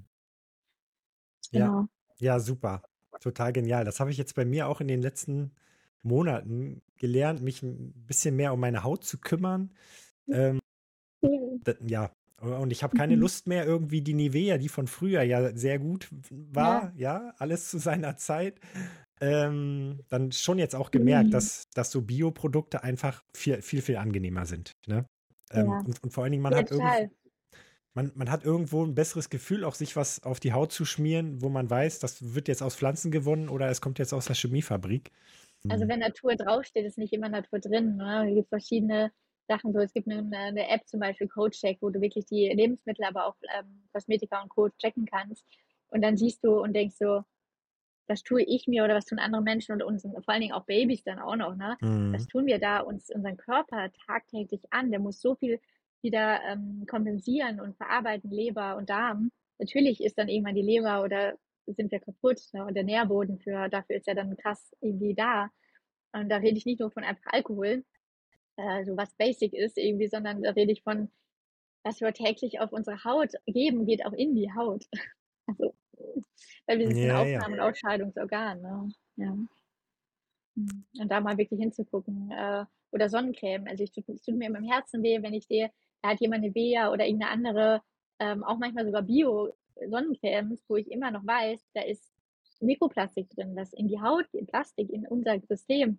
Ja, genau. ja, super. Total genial. Das habe ich jetzt bei mir auch in den letzten Monaten gelernt, mich ein bisschen mehr um meine Haut zu kümmern. Ähm, ja, und ich habe keine Mhm. Lust mehr, irgendwie die Nivea, die von früher ja sehr gut Ja. war, ja, alles zu seiner Zeit. Dann schon jetzt auch gemerkt, Mhm. dass so Bioprodukte einfach viel angenehmer sind. Ne? Ja. Und vor allen Dingen, Ja, total. man hat irgendwo ein besseres Gefühl, auch sich was auf die Haut zu schmieren, wo man weiß, das wird jetzt aus Pflanzen gewonnen oder es kommt jetzt aus der Chemiefabrik. Also Hm. wenn Natur draufsteht, ist nicht immer Natur drin. Ne? Es gibt verschiedene Sachen. So, es gibt eine App zum Beispiel, CodeCheck, wo du wirklich die Lebensmittel, aber auch Kosmetika und Co. checken kannst. Und dann siehst du und denkst so, was tue ich mir oder was tun andere Menschen und uns, vor allen Dingen auch Babys dann auch noch, ne? Was Mhm. tun wir da uns unseren Körper tagtäglich an? Der muss so viel wieder kompensieren und verarbeiten, Leber und Darm. Natürlich ist dann irgendwann die Leber oder sind wir kaputt, ne? Und der Nährboden dafür ist ja dann krass irgendwie da. Und da rede ich nicht nur von einfach Alkohol, so was basic ist irgendwie, sondern da rede ich von, was wir täglich auf unsere Haut geben, geht auch in die Haut. Also, weil wir sind ein Ja, ja. Aufnahme- und Ausscheidungsorgan, ne? Ja. Und da mal wirklich hinzugucken. Oder Sonnencreme. Also es tut mir immer im Herzen weh, wenn ich sehe, da hat jemand eine Bea oder irgendeine andere, auch manchmal sogar Bio-Sonnencremes, wo ich immer noch weiß, da ist Mikroplastik drin, das in die Haut geht, Plastik in unser System.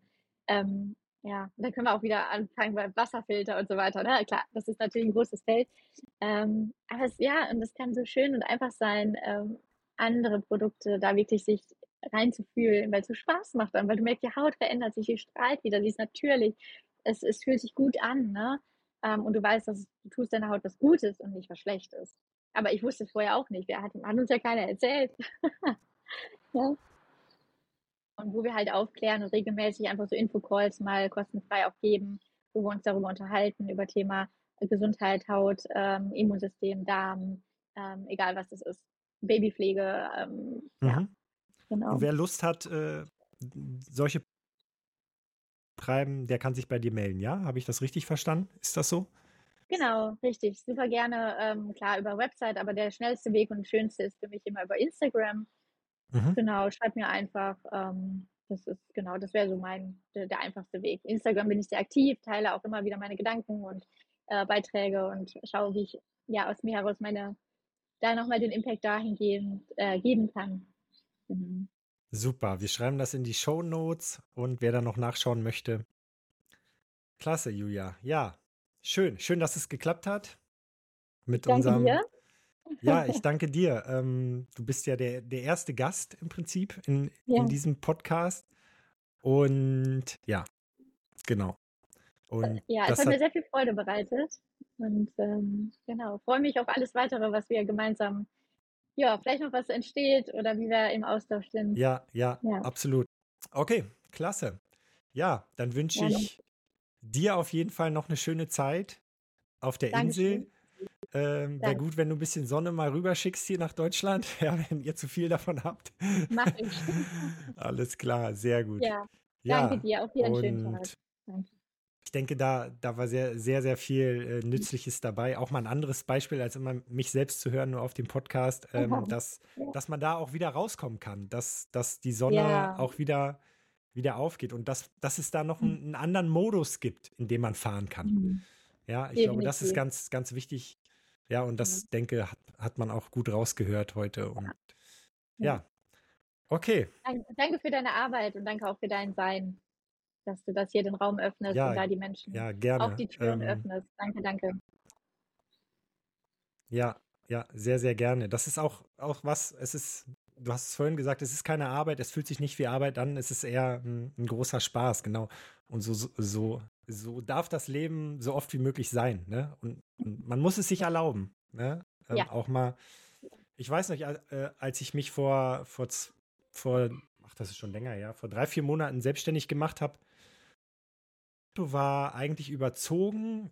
Ja, dann können wir auch wieder anfangen bei Wasserfilter und so weiter. Ne? Klar, das ist natürlich ein großes Feld. Aber ja, und es kann so schön und einfach sein, andere Produkte da wirklich sich reinzufühlen, weil es so Spaß macht dann, weil du merkst, die Haut verändert sich, die strahlt wieder, sie ist natürlich, es fühlt sich gut an, ne? Und du weißt, dass du tust deiner Haut was Gutes und nicht was Schlechtes. Aber ich wusste es vorher auch nicht. Hat uns ja keiner erzählt. Ja. Und wo wir halt aufklären und regelmäßig einfach so Infocalls mal kostenfrei auch geben, wo wir uns darüber unterhalten, über Thema Gesundheit, Haut, Immunsystem, Darm, egal was das ist. Babypflege, ja, Und genau. wer Lust hat, solche treiben, der kann sich bei dir melden, ja? Habe ich das richtig verstanden? Ist das so? Genau, richtig. Super gerne, klar, über Website, aber der schnellste Weg und schönste ist für mich immer über Instagram. Genau, schreib mir einfach. Das wäre so der einfachste Weg. Instagram bin ich sehr aktiv, teile auch immer wieder meine Gedanken und Beiträge und schaue, wie ich ja aus mir heraus da nochmal den Impact dahingehend geben kann. Mhm. Super, wir schreiben das in die Shownotes und wer da noch nachschauen möchte. Klasse, Julia. Ja, schön, dass es geklappt hat. Mit Danke dir. Ja, ich danke dir. Du bist ja der erste Gast im Prinzip in diesem Podcast. Und ja, genau. Und ja, es hat mir sehr viel Freude bereitet. Und genau, freue mich auf alles Weitere, was wir gemeinsam, ja, vielleicht noch was entsteht oder wie wir im Austausch sind. Ja, absolut. Okay, klasse. Ja, dann wünsche ich dir auf jeden Fall noch eine schöne Zeit auf der Insel. Wäre gut, wenn du ein bisschen Sonne mal rüberschickst hier nach Deutschland, ja, wenn ihr zu viel davon habt. Mach ich. Alles klar, sehr gut. Ja, danke dir. Auch hier einen schönen Tag. Danke. Ich denke, da war sehr, sehr, sehr viel Nützliches dabei. Auch mal ein anderes Beispiel, als immer mich selbst zu hören, nur auf dem Podcast, dass man da auch wieder rauskommen kann, dass die Sonne auch wieder aufgeht und dass es da noch einen anderen Modus gibt, in dem man fahren kann. Ja, ich glaube, das ist ganz, ganz wichtig. Ja, und das, denke, hat man auch gut rausgehört heute. Und ja, okay. Danke für deine Arbeit und danke auch für dein Sein, dass du das hier den Raum öffnest und da die Menschen auch die Türen öffnest. Danke. Ja, sehr, sehr gerne. Das ist auch was, du hast es vorhin gesagt, es ist keine Arbeit, es fühlt sich nicht wie Arbeit an, es ist eher ein großer Spaß, genau. Und so darf das Leben so oft wie möglich sein, ne? Und man muss es sich erlauben, ne? Auch mal, ich weiß nicht, als ich mich das ist schon länger, ja, vor 3-4 Monaten selbstständig gemacht habe, war eigentlich überzogen.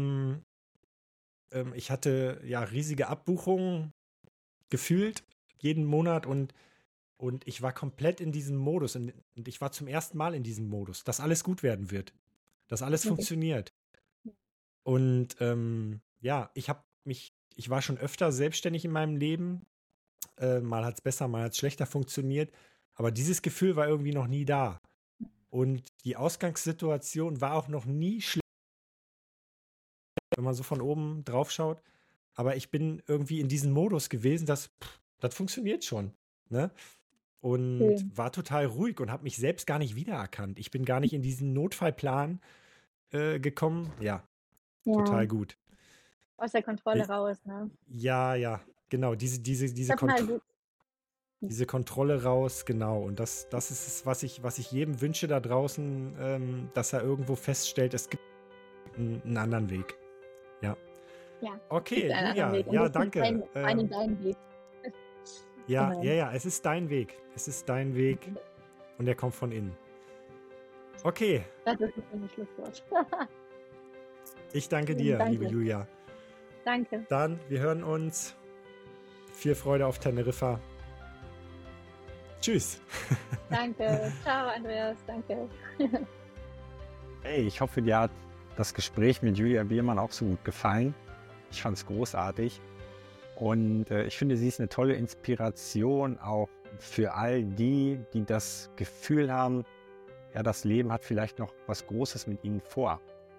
Ich hatte ja riesige Abbuchungen gefühlt jeden Monat und ich war komplett in diesem Modus und ich war zum ersten Mal in diesem Modus, dass alles gut werden wird, dass alles funktioniert. Und ja, ich war schon öfter selbstständig in meinem Leben. Mal hat es besser, mal hat es schlechter funktioniert. Aber dieses Gefühl war irgendwie noch nie da. Und die Ausgangssituation war auch noch nie schlecht, wenn man so von oben drauf schaut. Aber ich bin irgendwie in diesem Modus gewesen, das funktioniert schon. Ne? Und war total ruhig und habe mich selbst gar nicht wiedererkannt. Ich bin gar nicht in diesen Notfallplan gekommen. Ja, total gut. Aus der Kontrolle raus, ne? Ja, genau. Diese Kontrolle raus, genau. Und das ist es, was ich jedem wünsche da draußen, dass er irgendwo feststellt, es gibt einen anderen Weg. Ja. Okay, Julia, danke. Dein Weg. Ja, es ist dein Weg. Es ist dein Weg und er kommt von innen. Okay. Das ist ein Schlusswort. Ich danke dir, liebe Julia. Danke. Dann, wir hören uns. Viel Freude auf Teneriffa. Tschüss. Danke. Ciao, Andreas. Danke. Hey, ich hoffe, dir hat das Gespräch mit Julia Biermann auch so gut gefallen. Ich fand es großartig. Und ich finde, sie ist eine tolle Inspiration auch für all die das Gefühl haben, ja, das Leben hat vielleicht noch was Großes mit ihnen vor.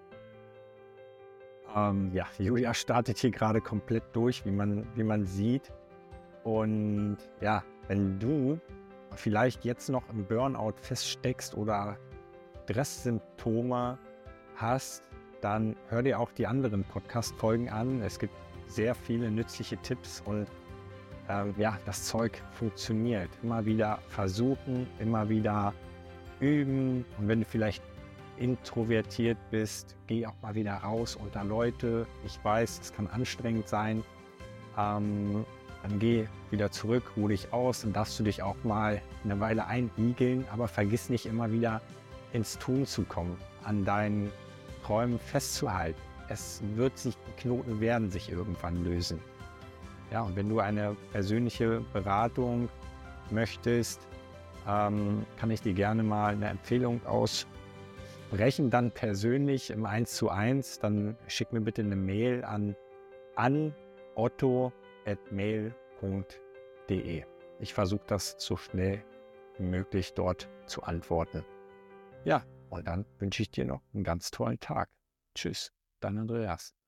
Ja, Julia startet hier gerade komplett durch, wie man sieht. Und ja, wenn du vielleicht jetzt noch im Burnout feststeckst oder Stresssymptome hast, dann hör dir auch die anderen Podcast-Folgen an. Es gibt sehr viele nützliche Tipps und das Zeug funktioniert. Immer wieder versuchen, immer wieder üben. Und wenn du vielleicht introvertiert bist, geh auch mal wieder raus unter Leute. Ich weiß, es kann anstrengend sein. Dann geh wieder zurück, ruh dich aus, dann darfst du dich auch mal eine Weile einigeln, aber vergiss nicht immer wieder ins Tun zu kommen, an deinen Träumen festzuhalten. Die Knoten werden sich irgendwann lösen. Ja, und wenn du eine persönliche Beratung möchtest, kann ich dir gerne mal eine Empfehlung aussprechen, dann persönlich im 1:1, dann schick mir bitte eine Mail an otto@mail.de. Ich versuche das so schnell wie möglich dort zu antworten. Ja, und dann wünsche ich dir noch einen ganz tollen Tag. Tschüss, dein Andreas.